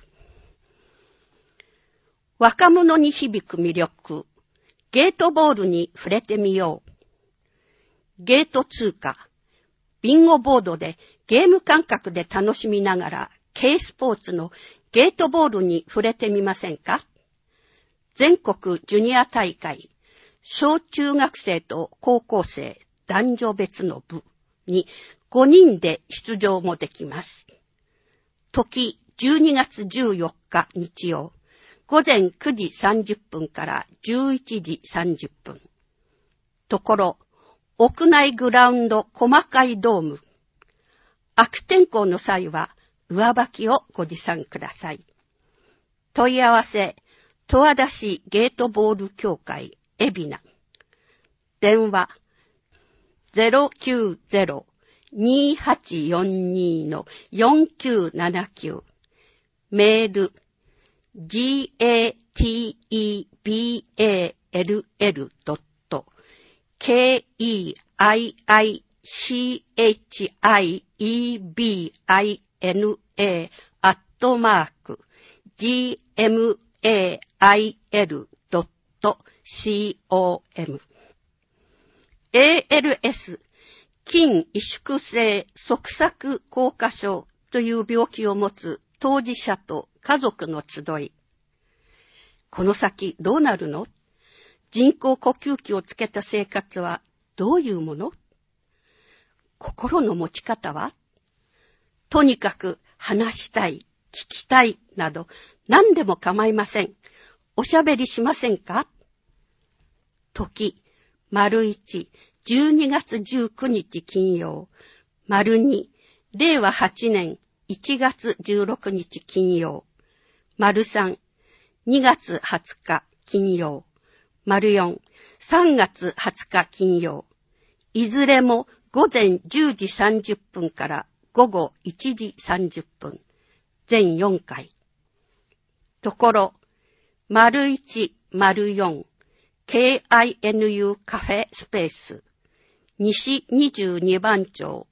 若者に響く魅力、ゲートボールに触れてみよう。ゲート通貨、ビンゴボードでゲーム感覚で楽しみながら、Kスポーツのゲートボールに触れてみませんか？全国ジュニア大会、小中学生と高校生、男女別の部に5人で出場もできます。時、12月14日日曜、午前9時30分から11時30分。ところ、 屋内グラウンド細かいドーム。悪天候の際は上履きをご持参ください。問い合わせ、十和田市ゲートボール協会海老名。電話、090-2842-4979。メール、geichiebina.gmail.com。ALS、筋萎縮性側索硬化症という病気を持つ当事者と家族の集い。この先どうなるの？人工呼吸器をつけた生活はどういうもの？心の持ち方は？とにかく話したい、聞きたいなど何でも構いません。おしゃべりしませんか？時、1、12月19日金曜、2、令和8年1月16日金曜、3、2月20日金曜、4、3月20日金曜、いずれも午前10時30分から午後1時30分、全4回。ところ、1、4、KINU カフェスペース、西22番町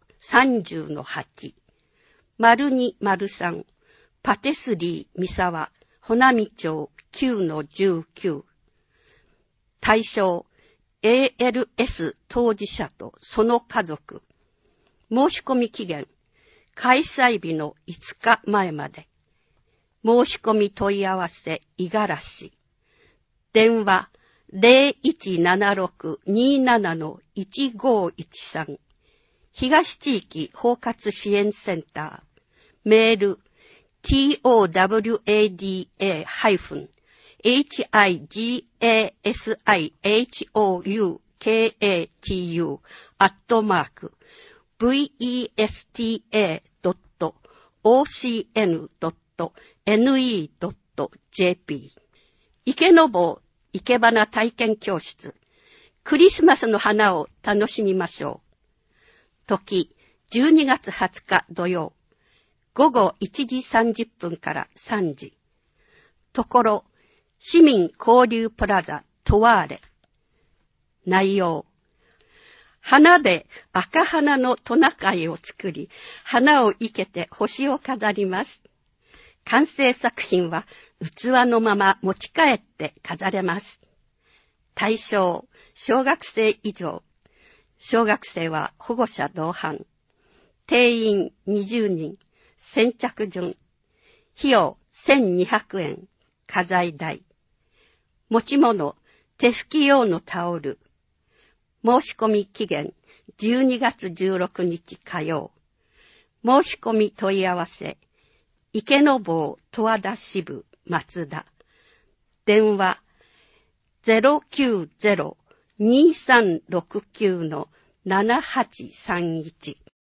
30-8、2、3、パテスリー三沢、穂波町9-19。対象、ALS 当事者とその家族。申し込み期限、開催日の5日前まで。申し込み問い合わせ、五十嵐。電話、0176-27-1513。東地域包括支援センター。メール、towgashigasou-vesta-vesta-ocn.ne.jp。 池坊生け花体験教室。クリスマスの花を楽しみましょう。時、12月20日土曜。午後1時30分から3時。ところ、市民交流プラザトワーレ。内容。花で赤花のトナカイを作り、花を生けて星を飾ります。完成作品は器のまま持ち帰って飾れます。対象、小学生以上。小学生は保護者同伴。定員20人。先着順。費用1200円。家財代。持ち物、手拭き用のタオル。申し込み期限、12月16日火曜。申し込み問い合わせ、池坊十和田支部松田。電話、090-2369-7831。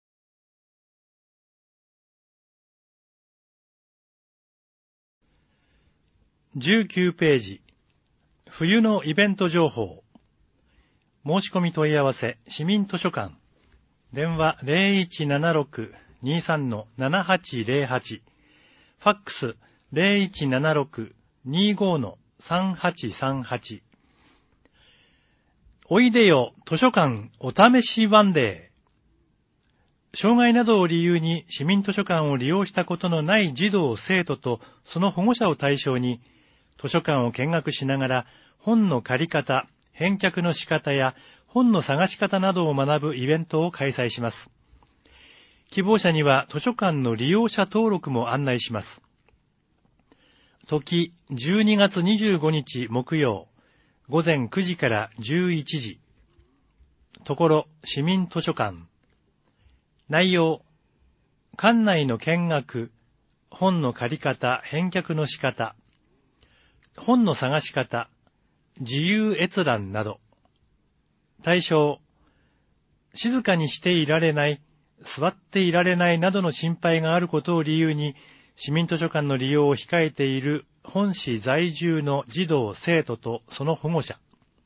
19ページ。冬のイベント情報。申し込み問い合わせ、市民図書館。電話 0176-23-7808。ファックス 0176-25-3838。おいでよ図書館お試しワンデー。障害などを理由に市民図書館を利用したことのない児童・生徒とその保護者を対象に、図書館を見学しながら本の借り方、返却の仕方や本の探し方などを学ぶイベントを開催します。希望者には図書館の利用者登録も案内します。時、12月25日木曜、午前9時から11時。ところ、市民図書館。内容、館内の見学、本の借り方、返却の仕方、本の探し方、自由閲覧など。対象、 静かにしていられない、座っていられないなどの心配があることを理由に、市民図書館の利用を控えている本市在住の児童・生徒とその保護者。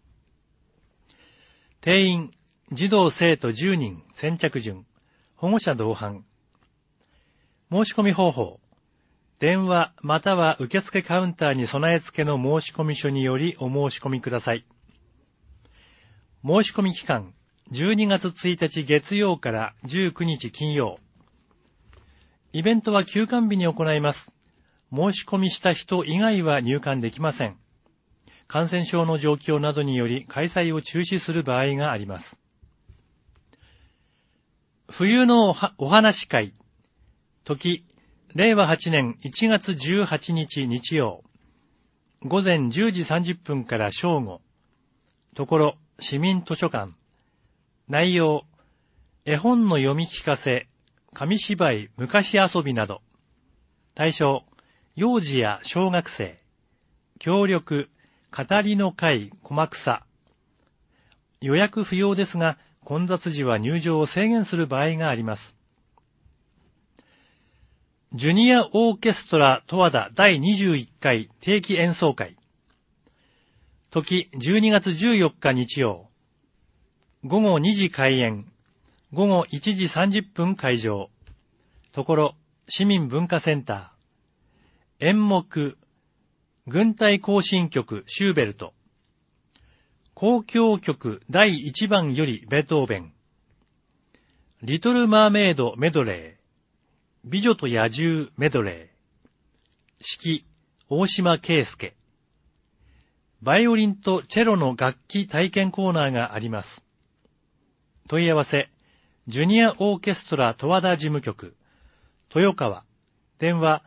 定員、児童・生徒10人、先着順、保護者同伴。申し込み方法。電話または受付カウンターに備え付けの申込書によりお申し込みください。申し込み期間、12月1日月曜から19日金曜。イベントは休館日に行います。申し込みした人以外は入館できません。感染症の状況などにより開催を中止する場合があります。冬のお話会。時、令和8年1月18日日曜。午前10時30分から正午。ところ、市民図書館。内容、絵本の読み聞かせ、紙芝居、昔遊びなど。対象、幼児や小学生。協力、語りの会、小草。予約不要ですが、混雑時は入場を制限する場合があります。ジュニアオーケストラ十和田第21回定期演奏会。時12月14日日曜。午後2時開演。午後1時30分開場。ところ、市民文化センター。演目、軍隊行進曲シューベルト。交響曲第1番よりベートーベン。リトル・マーメイドメドレー。美女と野獣メドレー。指揮、大島圭介。バイオリンとチェロの楽器体験コーナーがあります。問い合わせ、ジュニアオーケストラ十和田事務局、豊川、電話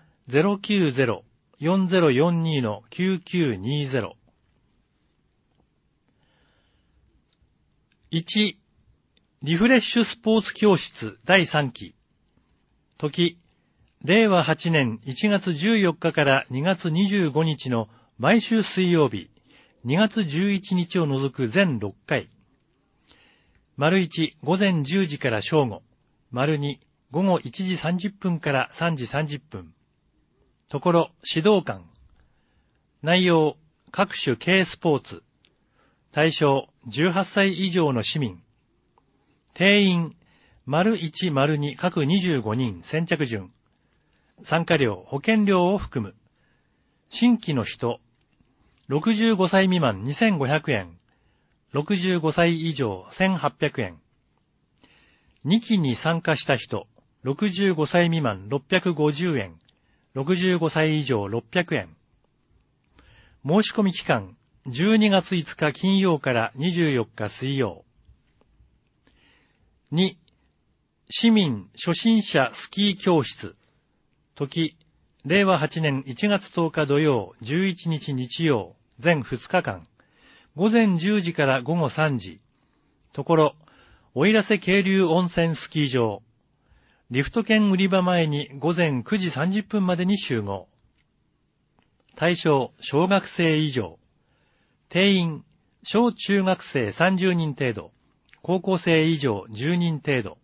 090-4042-9920。1、リフレッシュスポーツ教室第3期。時、令和8年1月14日から2月25日の毎週水曜日、2月11日を除く全6回。丸1、午前10時から正午。丸2、午後1時30分から3時30分。ところ、指導官。内容、各種軽スポーツ。対象、18歳以上の市民。定員、丸1、丸2各25人先着順。参加料、保険料を含む。新規の人、65歳未満2500円。65歳以上1800円。2期に参加した人、65歳未満650円。65歳以上600円。申し込み期間、12月5日金曜から24日水曜。2、市民初心者スキー教室。時、令和8年1月10日土曜、11日日曜、全2日間。午前10時から午後3時。ところ、奥入瀬渓流温泉スキー場。リフト券売り場前に午前9時30分までに集合。対象、小学生以上。定員、小中学生30人程度。高校生以上10人程度。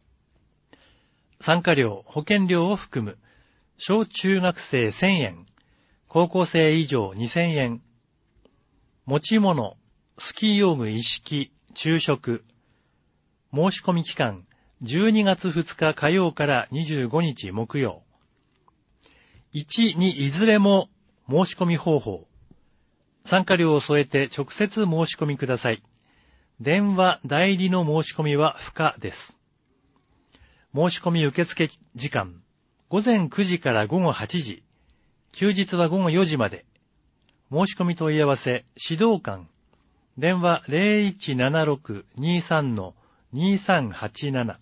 参加料、保険料を含む。小中学生1000円。高校生以上2000円。持ち物、スキー用具一式、昼食。申し込み期間、12月2日火曜から25日木曜。1、2いずれも申し込み方法。参加料を添えて直接申し込みください。電話代理の申し込みは不可です。申し込み受付時間、午前9時から午後8時。休日は午後4時まで。申し込み問い合わせ、指導官。電話 0176-23-2387。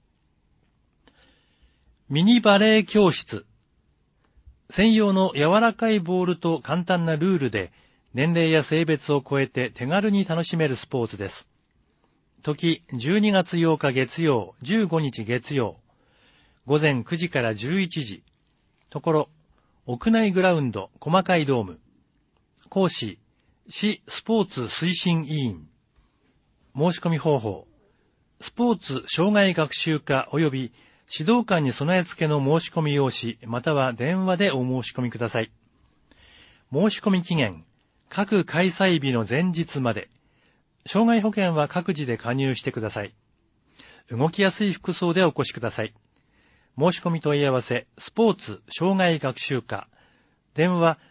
ミニバレー教室。専用の柔らかいボールと簡単なルールで、年齢や性別を超えて手軽に楽しめるスポーツです。時、12月8日月曜、15日月曜。午前9時から11時。ところ、屋内グラウンド、細かいドーム。講師、市スポーツ推進委員。申し込み方法。 スポーツ障害学習課及び指導官に備え付けの申し込み用紙または電話でお申し込みください。申し込み期限、各開催日の前日まで。障害保険は各自で加入してください。動きやすい服装でお越しください。申し込み問い合わせ、スポーツ障害学習課。電話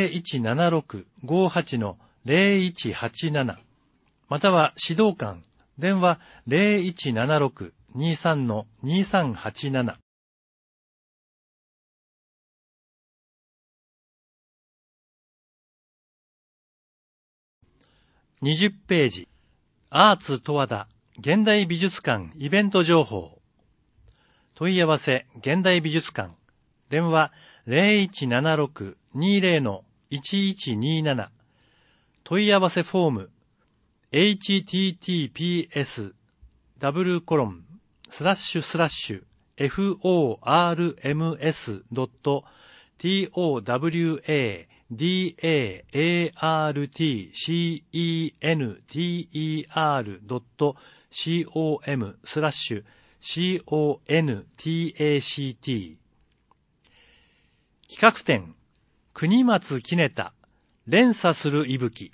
0176-58-0187 または指導官電話 0176-23-2387 20ページアーツ十和田現代美術館イベント情報問い合わせ現代美術館電話 0176-20-1127 問い合わせフォーム https://forms.towadacenter.com/contakt 企画展、国松杵田、連鎖する息吹。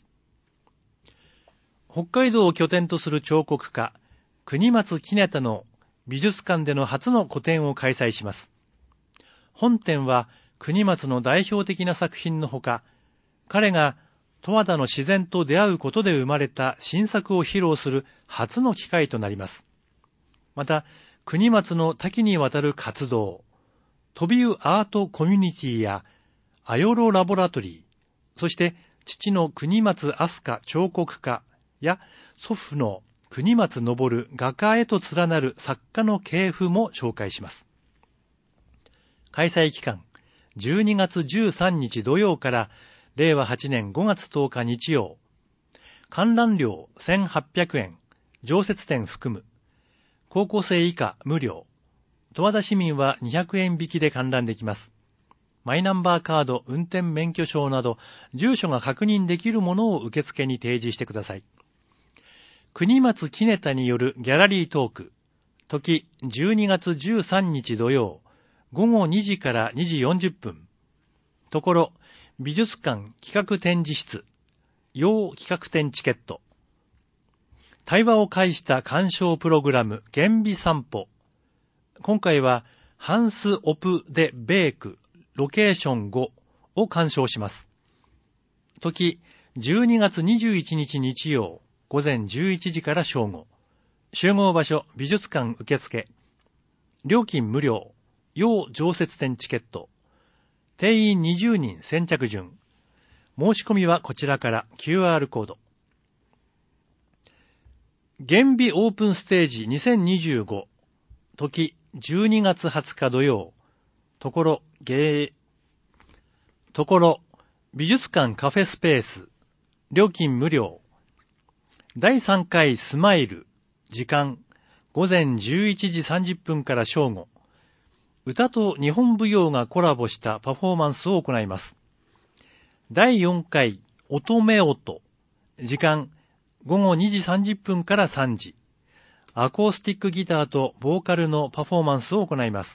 北海道を拠点とする彫刻家、国松杵田の美術館での初の個展を開催します。本展は、国松の代表的な作品のほか、彼が十和田の自然と出会うことで生まれた新作を披露する初の機会となります。また、国松の多岐にわたる活動、トビウアートコミュニティやアヨロラボラトリー、そして父の国松飛鳥彫刻家や祖父の国松昇画家へと連なる作家の系譜も紹介します。開催期間、12月13日土曜から令和8年5月10日日曜。観覧料1800円、常設展含む。高校生以下無料。十和田市民は200円引きで観覧できます。マイナンバーカード、運転免許証など、住所が確認できるものを受付に提示してください。国松杵田によるギャラリートーク。時、12月13日土曜、午後2時から2時40分。ところ、美術館企画展示室。要企画展チケット。対話を介した鑑賞プログラム、原美散歩。今回はハンス・オプ・デ・ベーク、ロケーション5を鑑賞します。時、12月21日日曜、午前11時から正午。集合場所、美術館受付。料金無料。要常設展チケット。定員20人先着順。申し込みはこちらから QR コード。原美オープンステージ2025。時、12月20日土曜。ところ、美術館カフェスペース。料金無料。第3回スマイル。時間、午前11時30分から正午。歌と日本舞踊がコラボしたパフォーマンスを行います。第4回乙女音。時間、午後2時30分から3時。アコースティックギターとボーカルのパフォーマンスを行います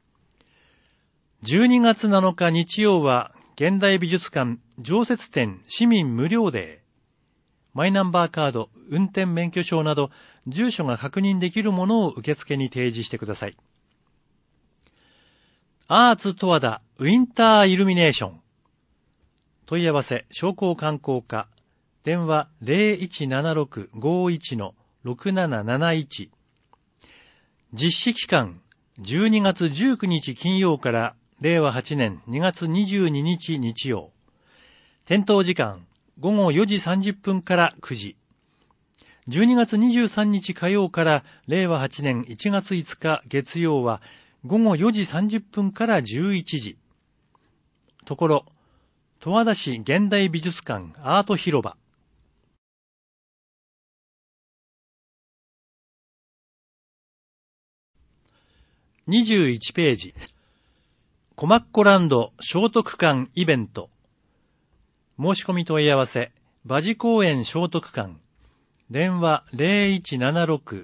。12月7日日曜は現代美術館常設展市民無料デー。マイナンバーカード、運転免許証など住所が確認できるものを受付に提示してください。アーツ十和田ウィンターイルミネーション。問い合わせ商工観光課。電話 0176-51-6771。実施期間12月19日金曜から令和8年2月22日日曜。点灯時間午後4時30分から9時。12月23日火曜から令和8年1月5日月曜は午後4時30分から11時。ところ、十和田市現代美術館アート広場。21ページ。コマッコランド聖徳館イベント。申し込み問い合わせ、馬事公園聖徳館。電話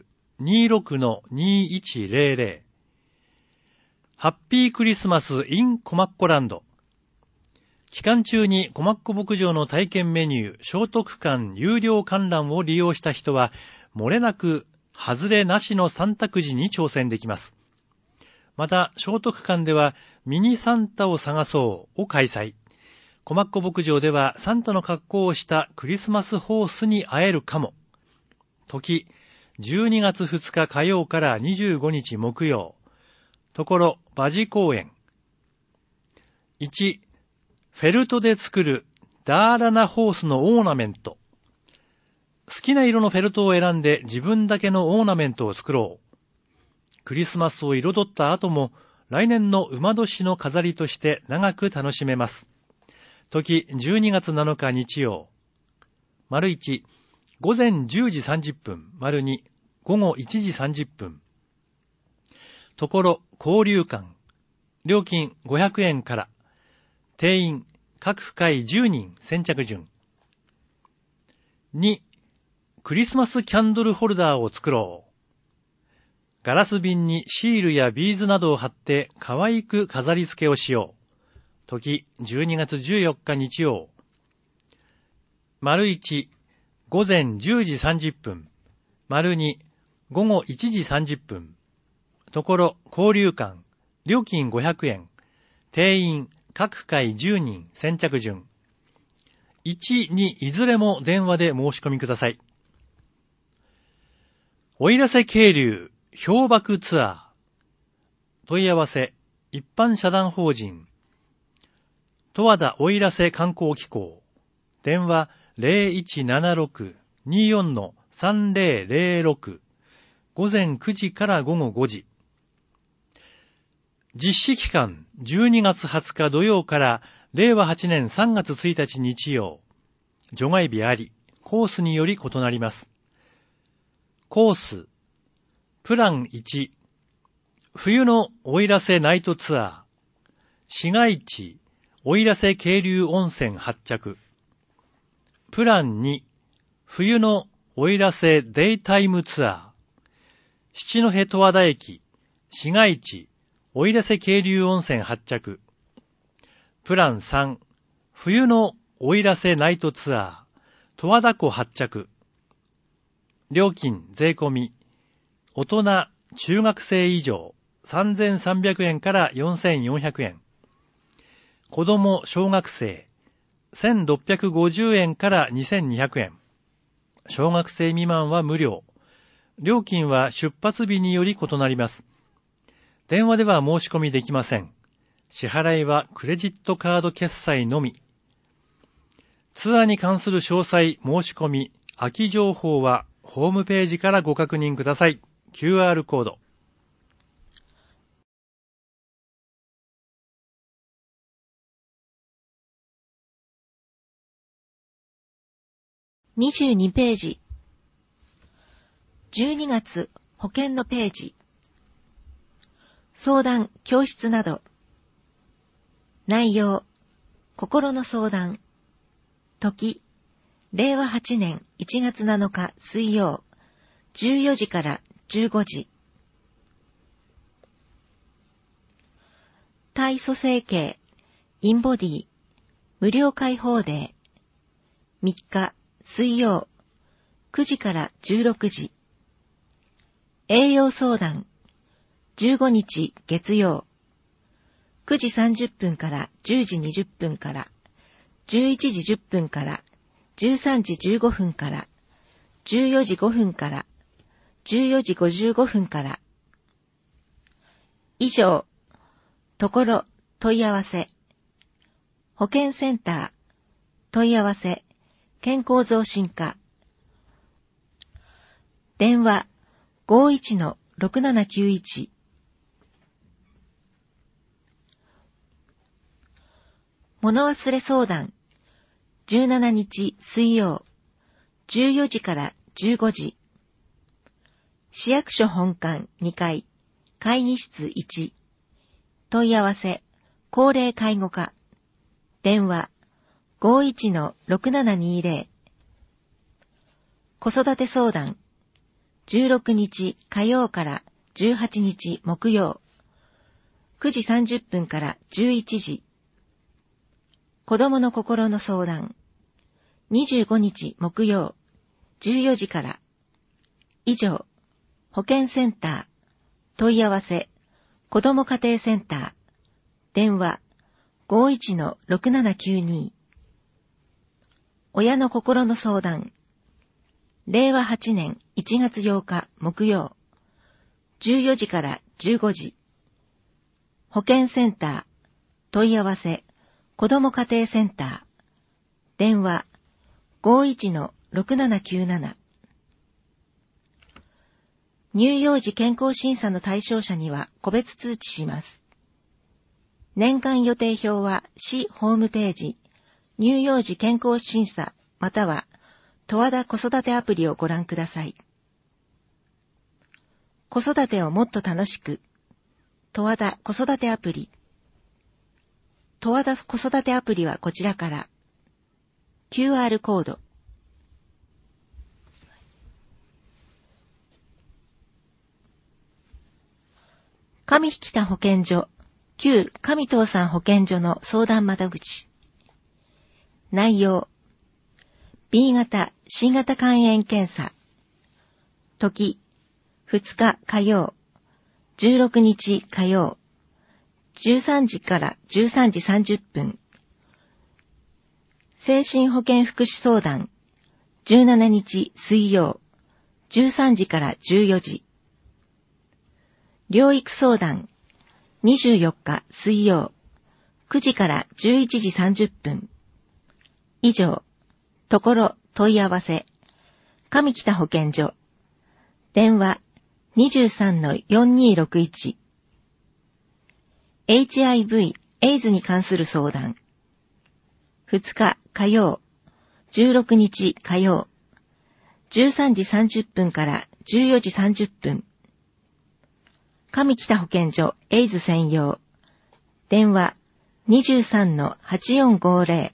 26-2100 ハッピークリスマス in コマッコランド。期間中にコマッコ牧場の体験メニュー、聖徳館有料観覧を利用した人は、漏れなく外れなしのサンタくじに挑戦できます。また、聖徳館ではミニサンタを探そうを開催。コマッコ牧場ではサンタの格好をしたクリスマスホースに会えるかも。時、12月2日火曜から25日木曜。ところ、馬事公園。1、フェルトで作るダーラナホースのオーナメント。好きな色のフェルトを選んで自分だけのオーナメントを作ろう。クリスマスを彩った後も来年の馬年の飾りとして長く楽しめます。時12月7日日曜。丸1、午前10時30分。丸2、午後1時30分。ところ、交流館。料金500円から。定員、各区会10人先着順。2、クリスマスキャンドルホルダーを作ろう。ガラス瓶にシールやビーズなどを貼って可愛く飾り付けをしよう。時、12月14日日曜。丸1、午前10時30分。丸2、午後1時30分。ところ、交流館。料金500円。定員、各会10人先着順。1、2、いずれも電話で申し込みください。奥入瀬渓流氷瀑ツアー。問い合わせ、一般社団法人。十和田奥入瀬観光機構。電話 0176-24-3006。午前9時から午後5時。実施期間12月20日土曜から令和8年3月1日日曜。除外日あり、コースにより異なります。コース。プラン1。冬の奥入瀬ナイトツアー。市街地、奥入瀬渓流温泉発着。プラン2。冬の奥入瀬デイタイムツアー。七戸十和田駅、市街地、奥入瀬渓流温泉発着。プラン3。冬の奥入瀬ナイトツアー。十和田湖発着。料金税込み。大人、中学生以上、3300円から4400円。子供、小学生、1650円から2200円。小学生未満は無料。料金は出発日により異なります。電話では申し込みできません。支払いはクレジットカード決済のみ。ツアーに関する詳細、申し込み、空き情報はホームページからご確認ください。QR コード。 22ページ。12月保険のページ。相談、教室など。内容、心の相談。時、令和8年1月7日水曜、14時から15時。体組成計、インボディ、無料開放デー。3日、水曜、9時から16時。栄養相談、15日月曜、9時30分から10時20分から、11時10分から、13時15分から、14時5分から、14時55分から。以上、ところ、問い合わせ。保健センター、問い合わせ、健康増進課。電話、51-6791。物忘れ相談、17日水曜、14時から15時。市役所本館2階、会議室1。問い合わせ、高齢介護課。電話、51-6720。子育て相談、 16日火曜から18日木曜、9時30分から11時。子供の心の相談、25日木曜、14時から。以上、保健センター、問い合わせ、子ども家庭センター、電話 51-6792。親の心の相談、令和8年1月8日木曜、14時から15時。保健センター、問い合わせ、子ども家庭センター、電話 51-6797。乳幼児健康審査の対象者には個別通知します。年間予定表は市ホームページ、乳幼児健康審査または十和田子育てアプリをご覧ください。子育てをもっと楽しく、十和田子育てアプリ。十和田子育てアプリはこちらから。QR コード。上引田保健所、旧上藤さん保健所の相談窓口。内容。B 型、C 型肝炎検査。時、2日火曜、16日火曜、13時から13時30分。精神保健福祉相談、17日水曜、13時から14時。療育相談、24日水曜、9時から11時30分。以上、ところ問い合わせ、上北保健所。電話 23-4261。HIV、エイズに関する相談。2日火曜、16日火曜、13時30分から14時30分。上北保健所エイズ専用。電話 23-8450。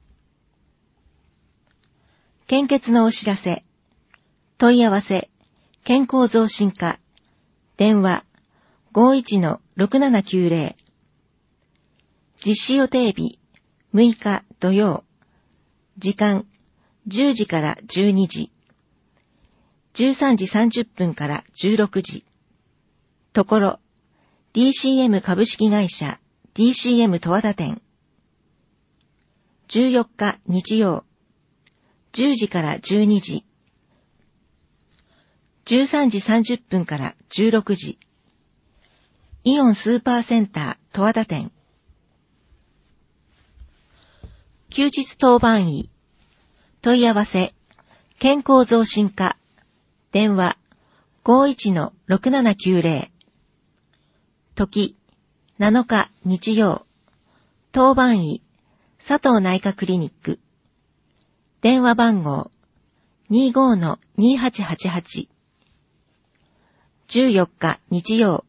献血のお知らせ。問い合わせ、健康増進課。電話 51-6790。実施予定日、6日土曜。時間、10時から12時。13時30分から16時。ところ、DCM 株式会社、DCM 十和田店。14日日曜。10時から12時。13時30分から16時。イオンスーパーセンター十和田店。休日当番医。問い合わせ、健康増進課。電話 51-6790。時、7日日曜。当番医、佐藤内科クリニック。電話番号 25-2888。14日日曜。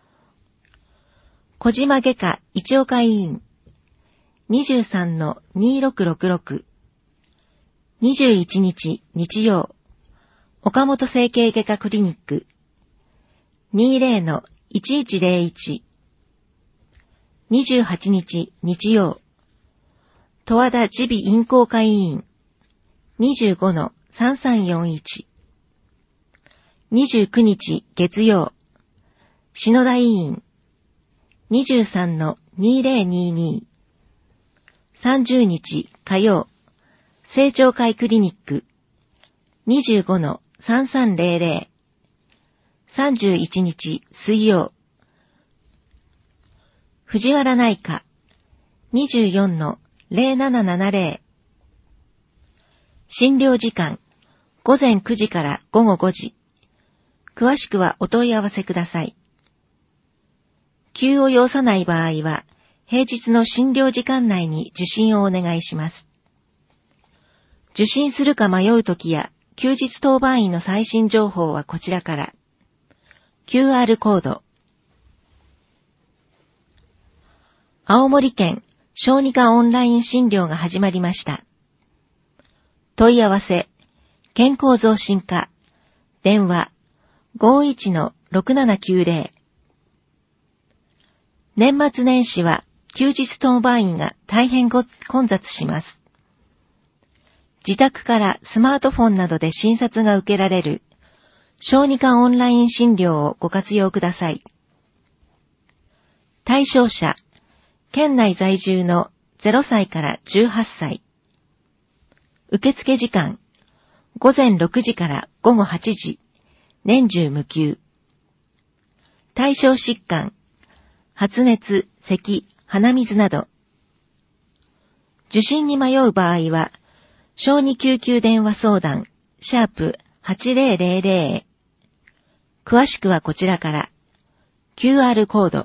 小島外科一岡医院。23-2666。21日日曜。岡本整形外科クリニック。20-1101。28日日曜。十和田耳鼻咽喉科医院。25-3341。29日月曜。篠田医院。23-2022。30日火曜。成長会クリニック。25-3300。31日水曜。藤原内科。24-0770。診療時間、午前9時から午後5時。詳しくはお問い合わせください。急を要さない場合は、平日の診療時間内に受診をお願いします。受診するか迷うときや、休日当番医の最新情報はこちらから。QR コード。青森県小児科オンライン診療が始まりました。問い合わせ、健康増進課、電話 51-6790。年末年始は休日当番員が大変混雑します。自宅からスマートフォンなどで診察が受けられる小児科オンライン診療をご活用ください。対象者、県内在住の0歳から18歳。受付時間、午前6時から午後8時、年中無休。対象疾患、発熱、咳、鼻水など。受診に迷う場合は、小児救急電話相談、#8000。詳しくはこちらから。QR コード。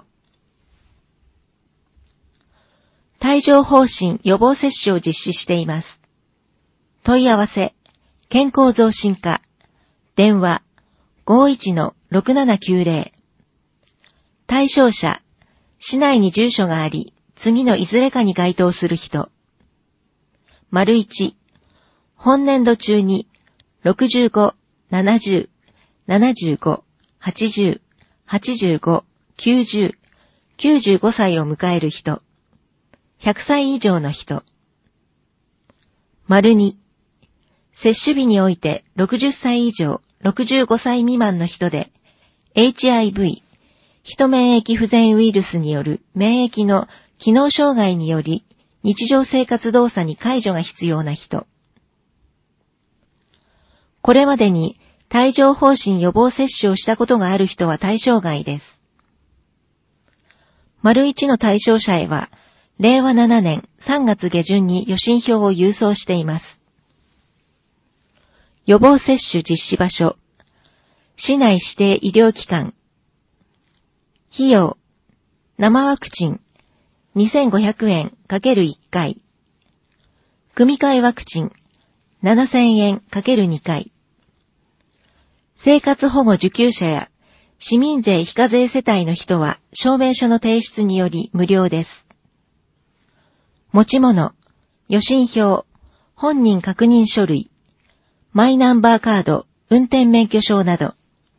帯状疱疹予防接種を実施しています。問い合わせ、健康増進課。電話、51-6790。対象者、市内に住所があり、次のいずれかに該当する人。1、本年度中に65、70、75、80、85、90、95歳を迎える人。100歳以上の人。2、接種日において60歳以上、65歳未満の人で、HIV、ヒト免疫不全ウイルスによる免疫の機能障害により、日常生活動作に介助が必要な人。これまでに帯状疱疹予防接種をしたことがある人は対象外です。1の対象者へは、令和7年3月下旬に予診票を郵送しています。予防接種実施場所、市内指定医療機関。費用、生ワクチン、2500円×1回。組み換えワクチン、7000円×2回。生活保護受給者や市民税非課税世帯の人は証明書の提出により無料です。持ち物、予診票、本人確認書類、マイナンバーカード、運転免許証など。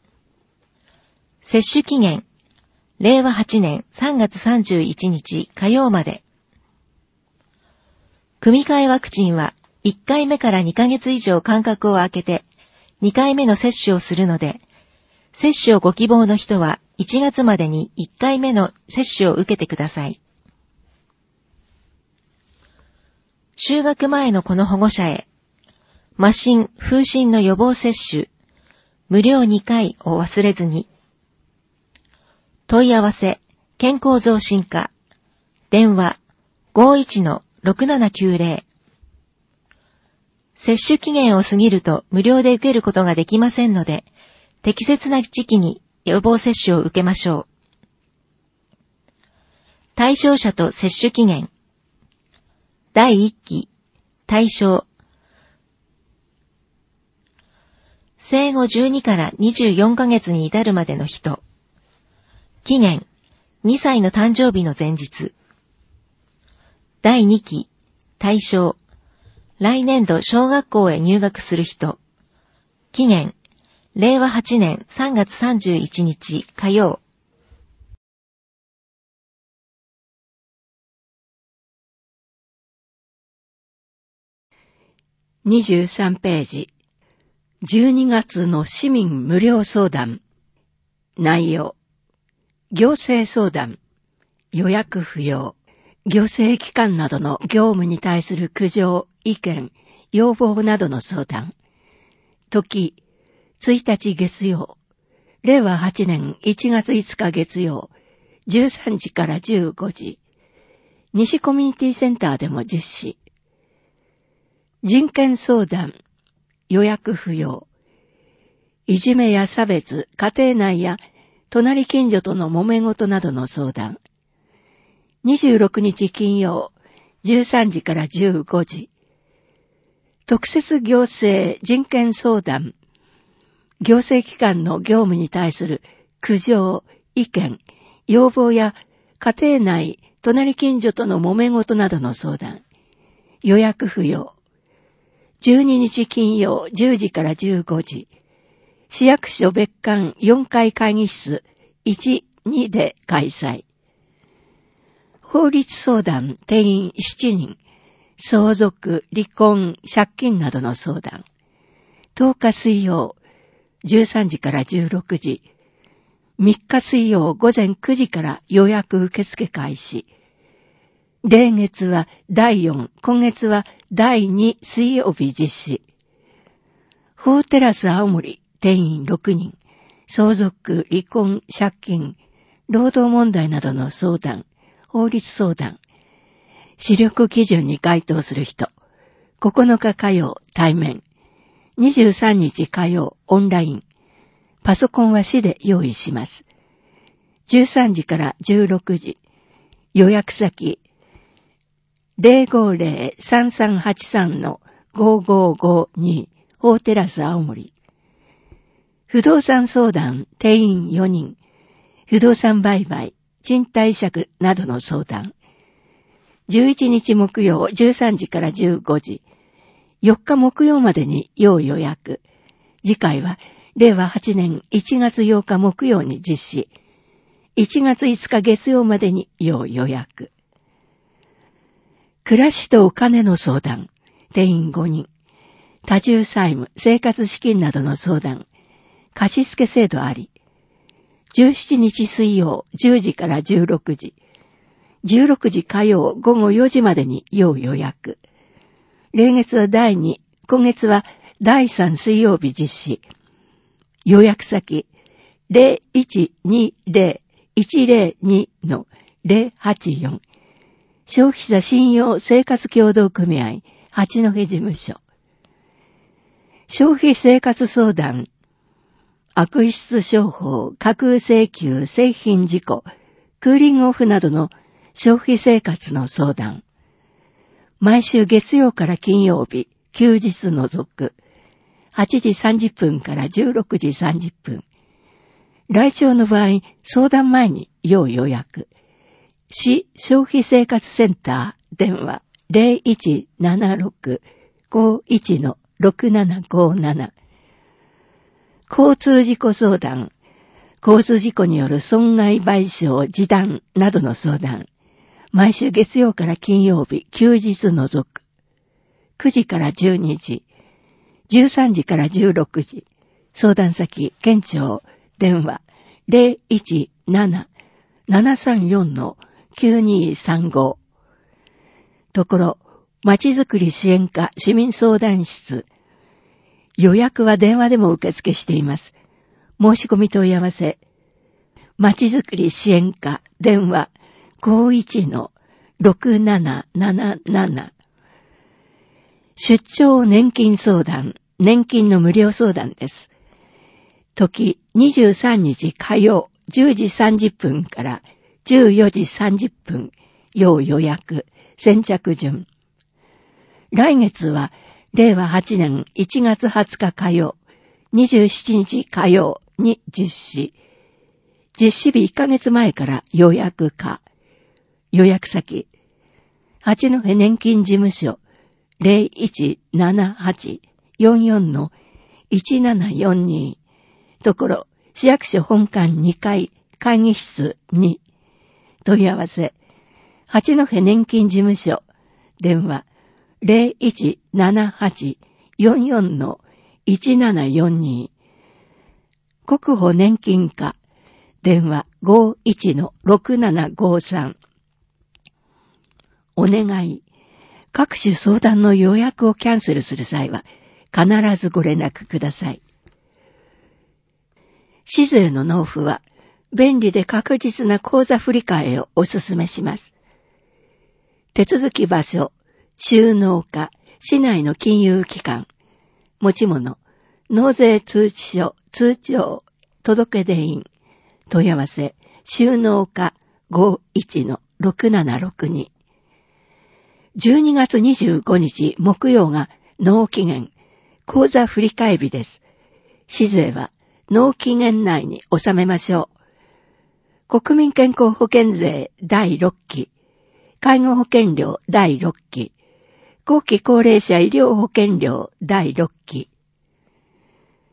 接種期限、令和8年3月31日火曜まで。組み換えワクチンは1回目から2ヶ月以上間隔を空けて2回目の接種をするので、接種をご希望の人は1月までに1回目の接種を受けてください。就学前のこの保護者へ、麻疹、風疹の予防接種、無料2回を忘れずに。問い合わせ、健康増進課。電話、51-6790。接種期限を過ぎると無料で受けることができませんので、適切な時期に予防接種を受けましょう。対象者と接種期限。第1期、対象。生後12から24ヶ月に至るまでの人。期限、2歳の誕生日の前日。第2期、対象。来年度小学校へ入学する人。期限、令和8年3月31日火曜。 23ページ。12月の市民無料相談。内容。行政相談。予約不要。行政機関などの業務に対する苦情、意見、要望などの相談。時、1日月曜。令和8年1月5日月曜。13時から15時。西コミュニティセンターでも実施。人権相談。予約不要。いじめや差別、家庭内や隣近所との揉め事などの相談。26日金曜、13時から15時。特設行政人権相談。行政機関の業務に対する苦情、意見、要望や家庭内、隣近所との揉め事などの相談。予約不要。12日金曜10時から15時。 市役所別館4階会議室1、2で開催。法律相談定員7人、相続、離婚、借金などの相談。10日水曜、13時から16時。3日水曜午前9時から予約受付開始。例月は第4、今月は第2水曜日実施。法テラス青森定員6人、相続、離婚、借金、労働問題などの相談、法律相談、視力基準に該当する人、9日火曜対面、23日火曜オンライン、パソコンは市で用意します。13時から16時、予約先、050-3383-5552、法テラス青森。不動産相談定員4人、不動産売買、賃貸借などの相談。11日木曜13時から15時。4日木曜までに要予約。次回は令和8年1月8日木曜に実施。1月5日月曜までに要予約。暮らしとお金の相談。定員5人。多重債務、生活資金などの相談。貸付制度あり。17日水曜10時から16時。16時火曜午後4時までに要予約。例月は第2、今月は第3水曜日実施。予約先 0120-102-084 消費者信用生活協同組合八戸事務所。消費生活相談、悪質商法、架空請求、製品事故、クーリングオフなどの消費生活の相談。毎週月曜から金曜日、休日除く。8時30分から16時30分。来庁の場合、相談前に要予約。市消費生活センター、電話 0176-51-6757。交通事故相談、交通事故による損害賠償、示談などの相談。毎週月曜から金曜日、休日除く。9時から12時、13時から16時。相談先、県庁、電話 017-734-9235。ところ、まちづくり支援課市民相談室。予約は電話でも受付しています。申し込み問い合わせ。まちづくり支援課電話 51-6777。出張年金相談、年金の無料相談です。時23日火曜10時30分から14時30分、要予約、先着順。来月は令和8年1月20日火曜、27日火曜に実施。実施日1ヶ月前から予約可。予約先、八戸年金事務所 0178-44-1742。ところ、市役所本館2階会議室2。問い合わせ、八戸年金事務所、電話 0178-44-1742。国保年金課、電話 51-6753。お願い。各種相談の予約をキャンセルする際は、必ずご連絡ください。市税の納付は、便利で確実な口座振替をお勧めします。手続き場所、収納課、市内の金融機関、持ち物、納税通知書、通帳、届出印、問い合わせ、収納課 51-6762。12月25日木曜が納期限、口座振替日です。市税は納期限内に納めましょう。国民健康保険税第6期、介護保険料第6期、後期高齢者医療保険料第6期。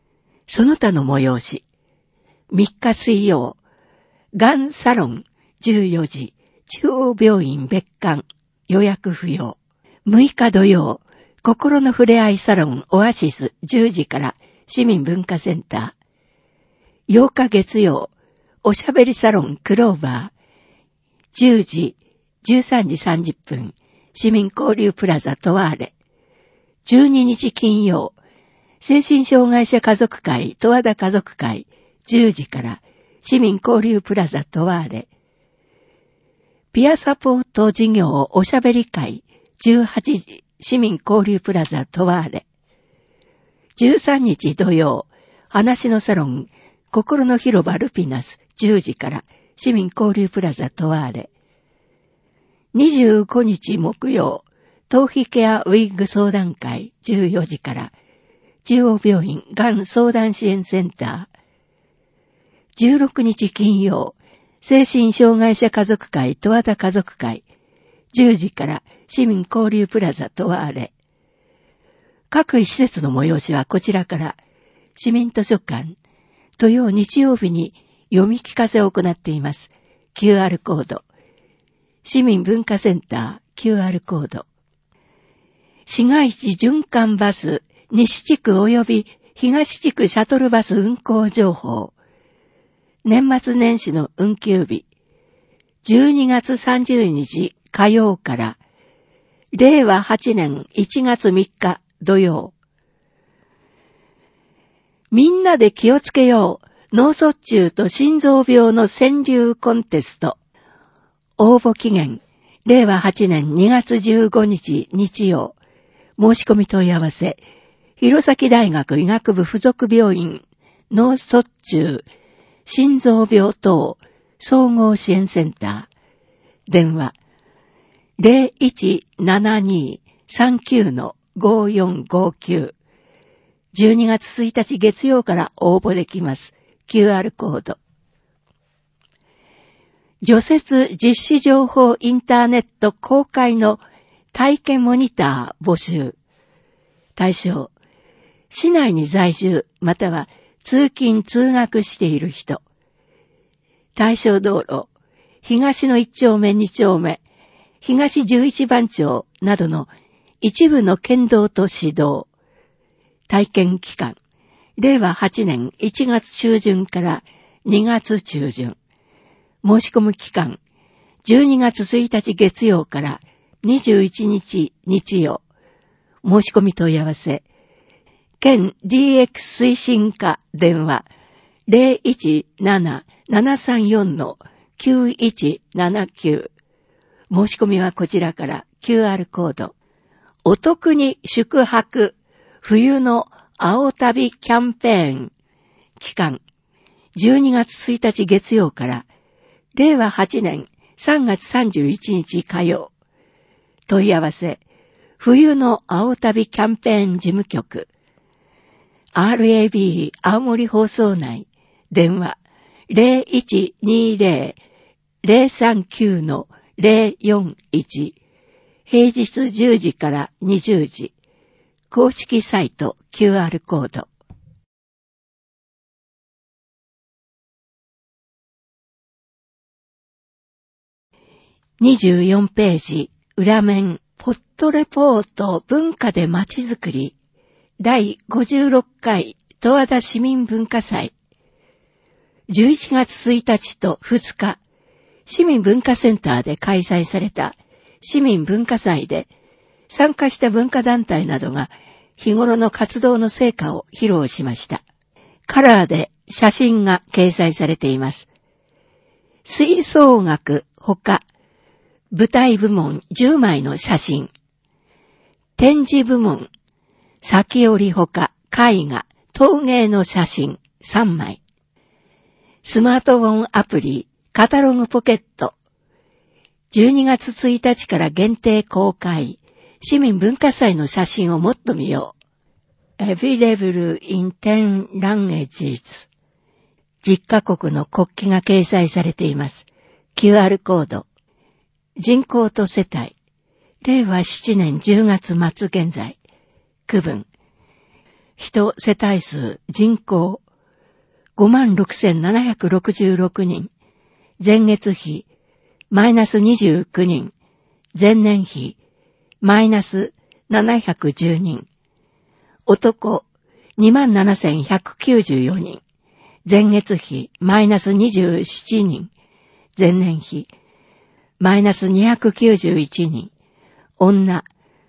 その他の催し。3日水曜、がんサロン14時、中央病院別館、予約不要。6日土曜、心のふれあいサロンオアシス10時から市民文化センター。8日月曜、おしゃべりサロンクローバー10時、13時30分、市民交流プラザトワーレ。12日金曜、精神障害者家族会十和田家族会10時から市民交流プラザトワーレ。ピアサポート事業おしゃべり会18時市民交流プラザトワーレ。13日土曜、話のサロン心の広場ルピナス10時から市民交流プラザトワーレ。25日木曜、頭皮ケアウィッグ相談会14時から中央病院がん相談支援センター。16日金曜、精神障害者家族会十和田家族会10時から市民交流プラザトワーレ。各施設の催しはこちらから、市民図書館、土曜日曜日に読み聞かせを行っています。QR コード。市民文化センター QR コード。市街地循環バス、西地区及び東地区シャトルバス運行情報。年末年始の運休日。12月30日火曜から、令和8年1月3日土曜。みんなで気をつけよう。脳卒中と心臓病の川柳コンテスト。応募期限、令和8年2月15日日曜。申し込み問い合わせ、弘前大学医学部附属病院、脳卒中、心臓病等総合支援センター。電話、0172-39-5459。12月1日月曜から応募できます。QR コード。除雪実施情報インターネット公開の体験モニター募集。対象、市内に在住または通勤通学している人。対象道路、東の1丁目2丁目、東11番町などの一部の県道と市道。体験期間、令和8年1月中旬から2月中旬。申し込む期間、12月1日月曜から21日日曜。申し込み問い合わせ、県 DX 推進課電話 017-734-9179。申し込みはこちらから QR コード。お得に宿泊冬の青旅キャンペーン期間、12月1日月曜から令和8年3月31日火曜。問い合わせ、冬の青旅キャンペーン事務局。RAB 青森放送内。電話 0120-039-041。平日10時から20時。公式サイト QR コード。24ページ、裏面、ポットレポート文化でまちづくり、第56回十和田市民文化祭。11月1日と2日、市民文化センターで開催された市民文化祭で、参加した文化団体などが日頃の活動の成果を披露しました。カラーで写真が掲載されています。吹奏楽ほか、舞台部門10枚の写真。展示部門、先折りほか、絵画、陶芸の写真3枚。スマートフォンアプリ、カタログポケット。12月1日から限定公開。市民文化祭の写真をもっと見よう。Available in 10 languages。10カ国の国旗が掲載されています。QR コード。人口と世帯。令和7年10月末現在。区分。 人世帯数人口 56,766 人。前月比マイナス29人。前年比マイナス710人。男 27,194 人。前月比マイナス27人。前年比マイナス291人。女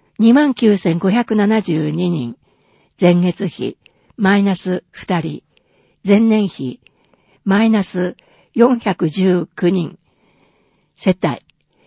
29,572 人。前月比マイナス2人。前年比マイナス419人。世帯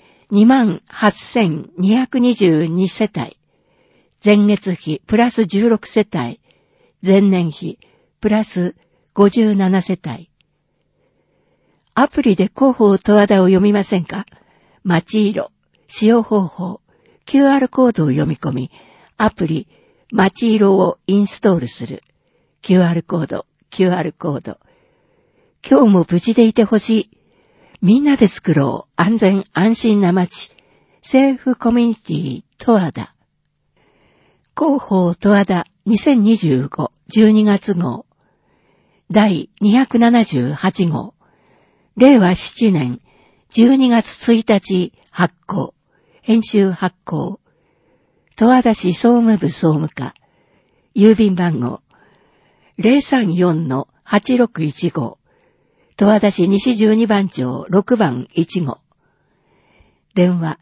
28,222 世帯。前月比プラス16世帯。前年比プラス57世帯。アプリで広報十和田を読みませんか？町色、使用方法、QR コードを読み込み、アプリ、町色をインストールする。QR コード。今日も無事でいてほしい。みんなで作ろう。安全安心な町。セーフコミュニティ十和田。広報十和田2025 12月号。第278号。令和7年12月1日発行。編集発行。十和田市総務部総務課。郵便番号。034-8615。十和田市西12番町6番1号。電話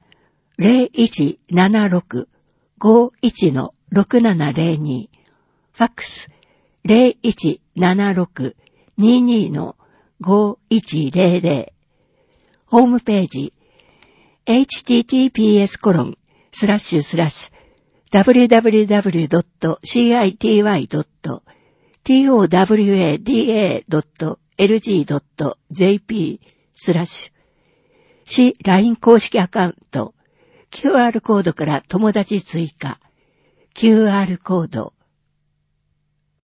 0176-51-6702。ファックス 0176-22-5100。ホームページ https://www.city.towada.lg.jp/ 市 LINE 公式アカウント QR コードから友達追加 QR コード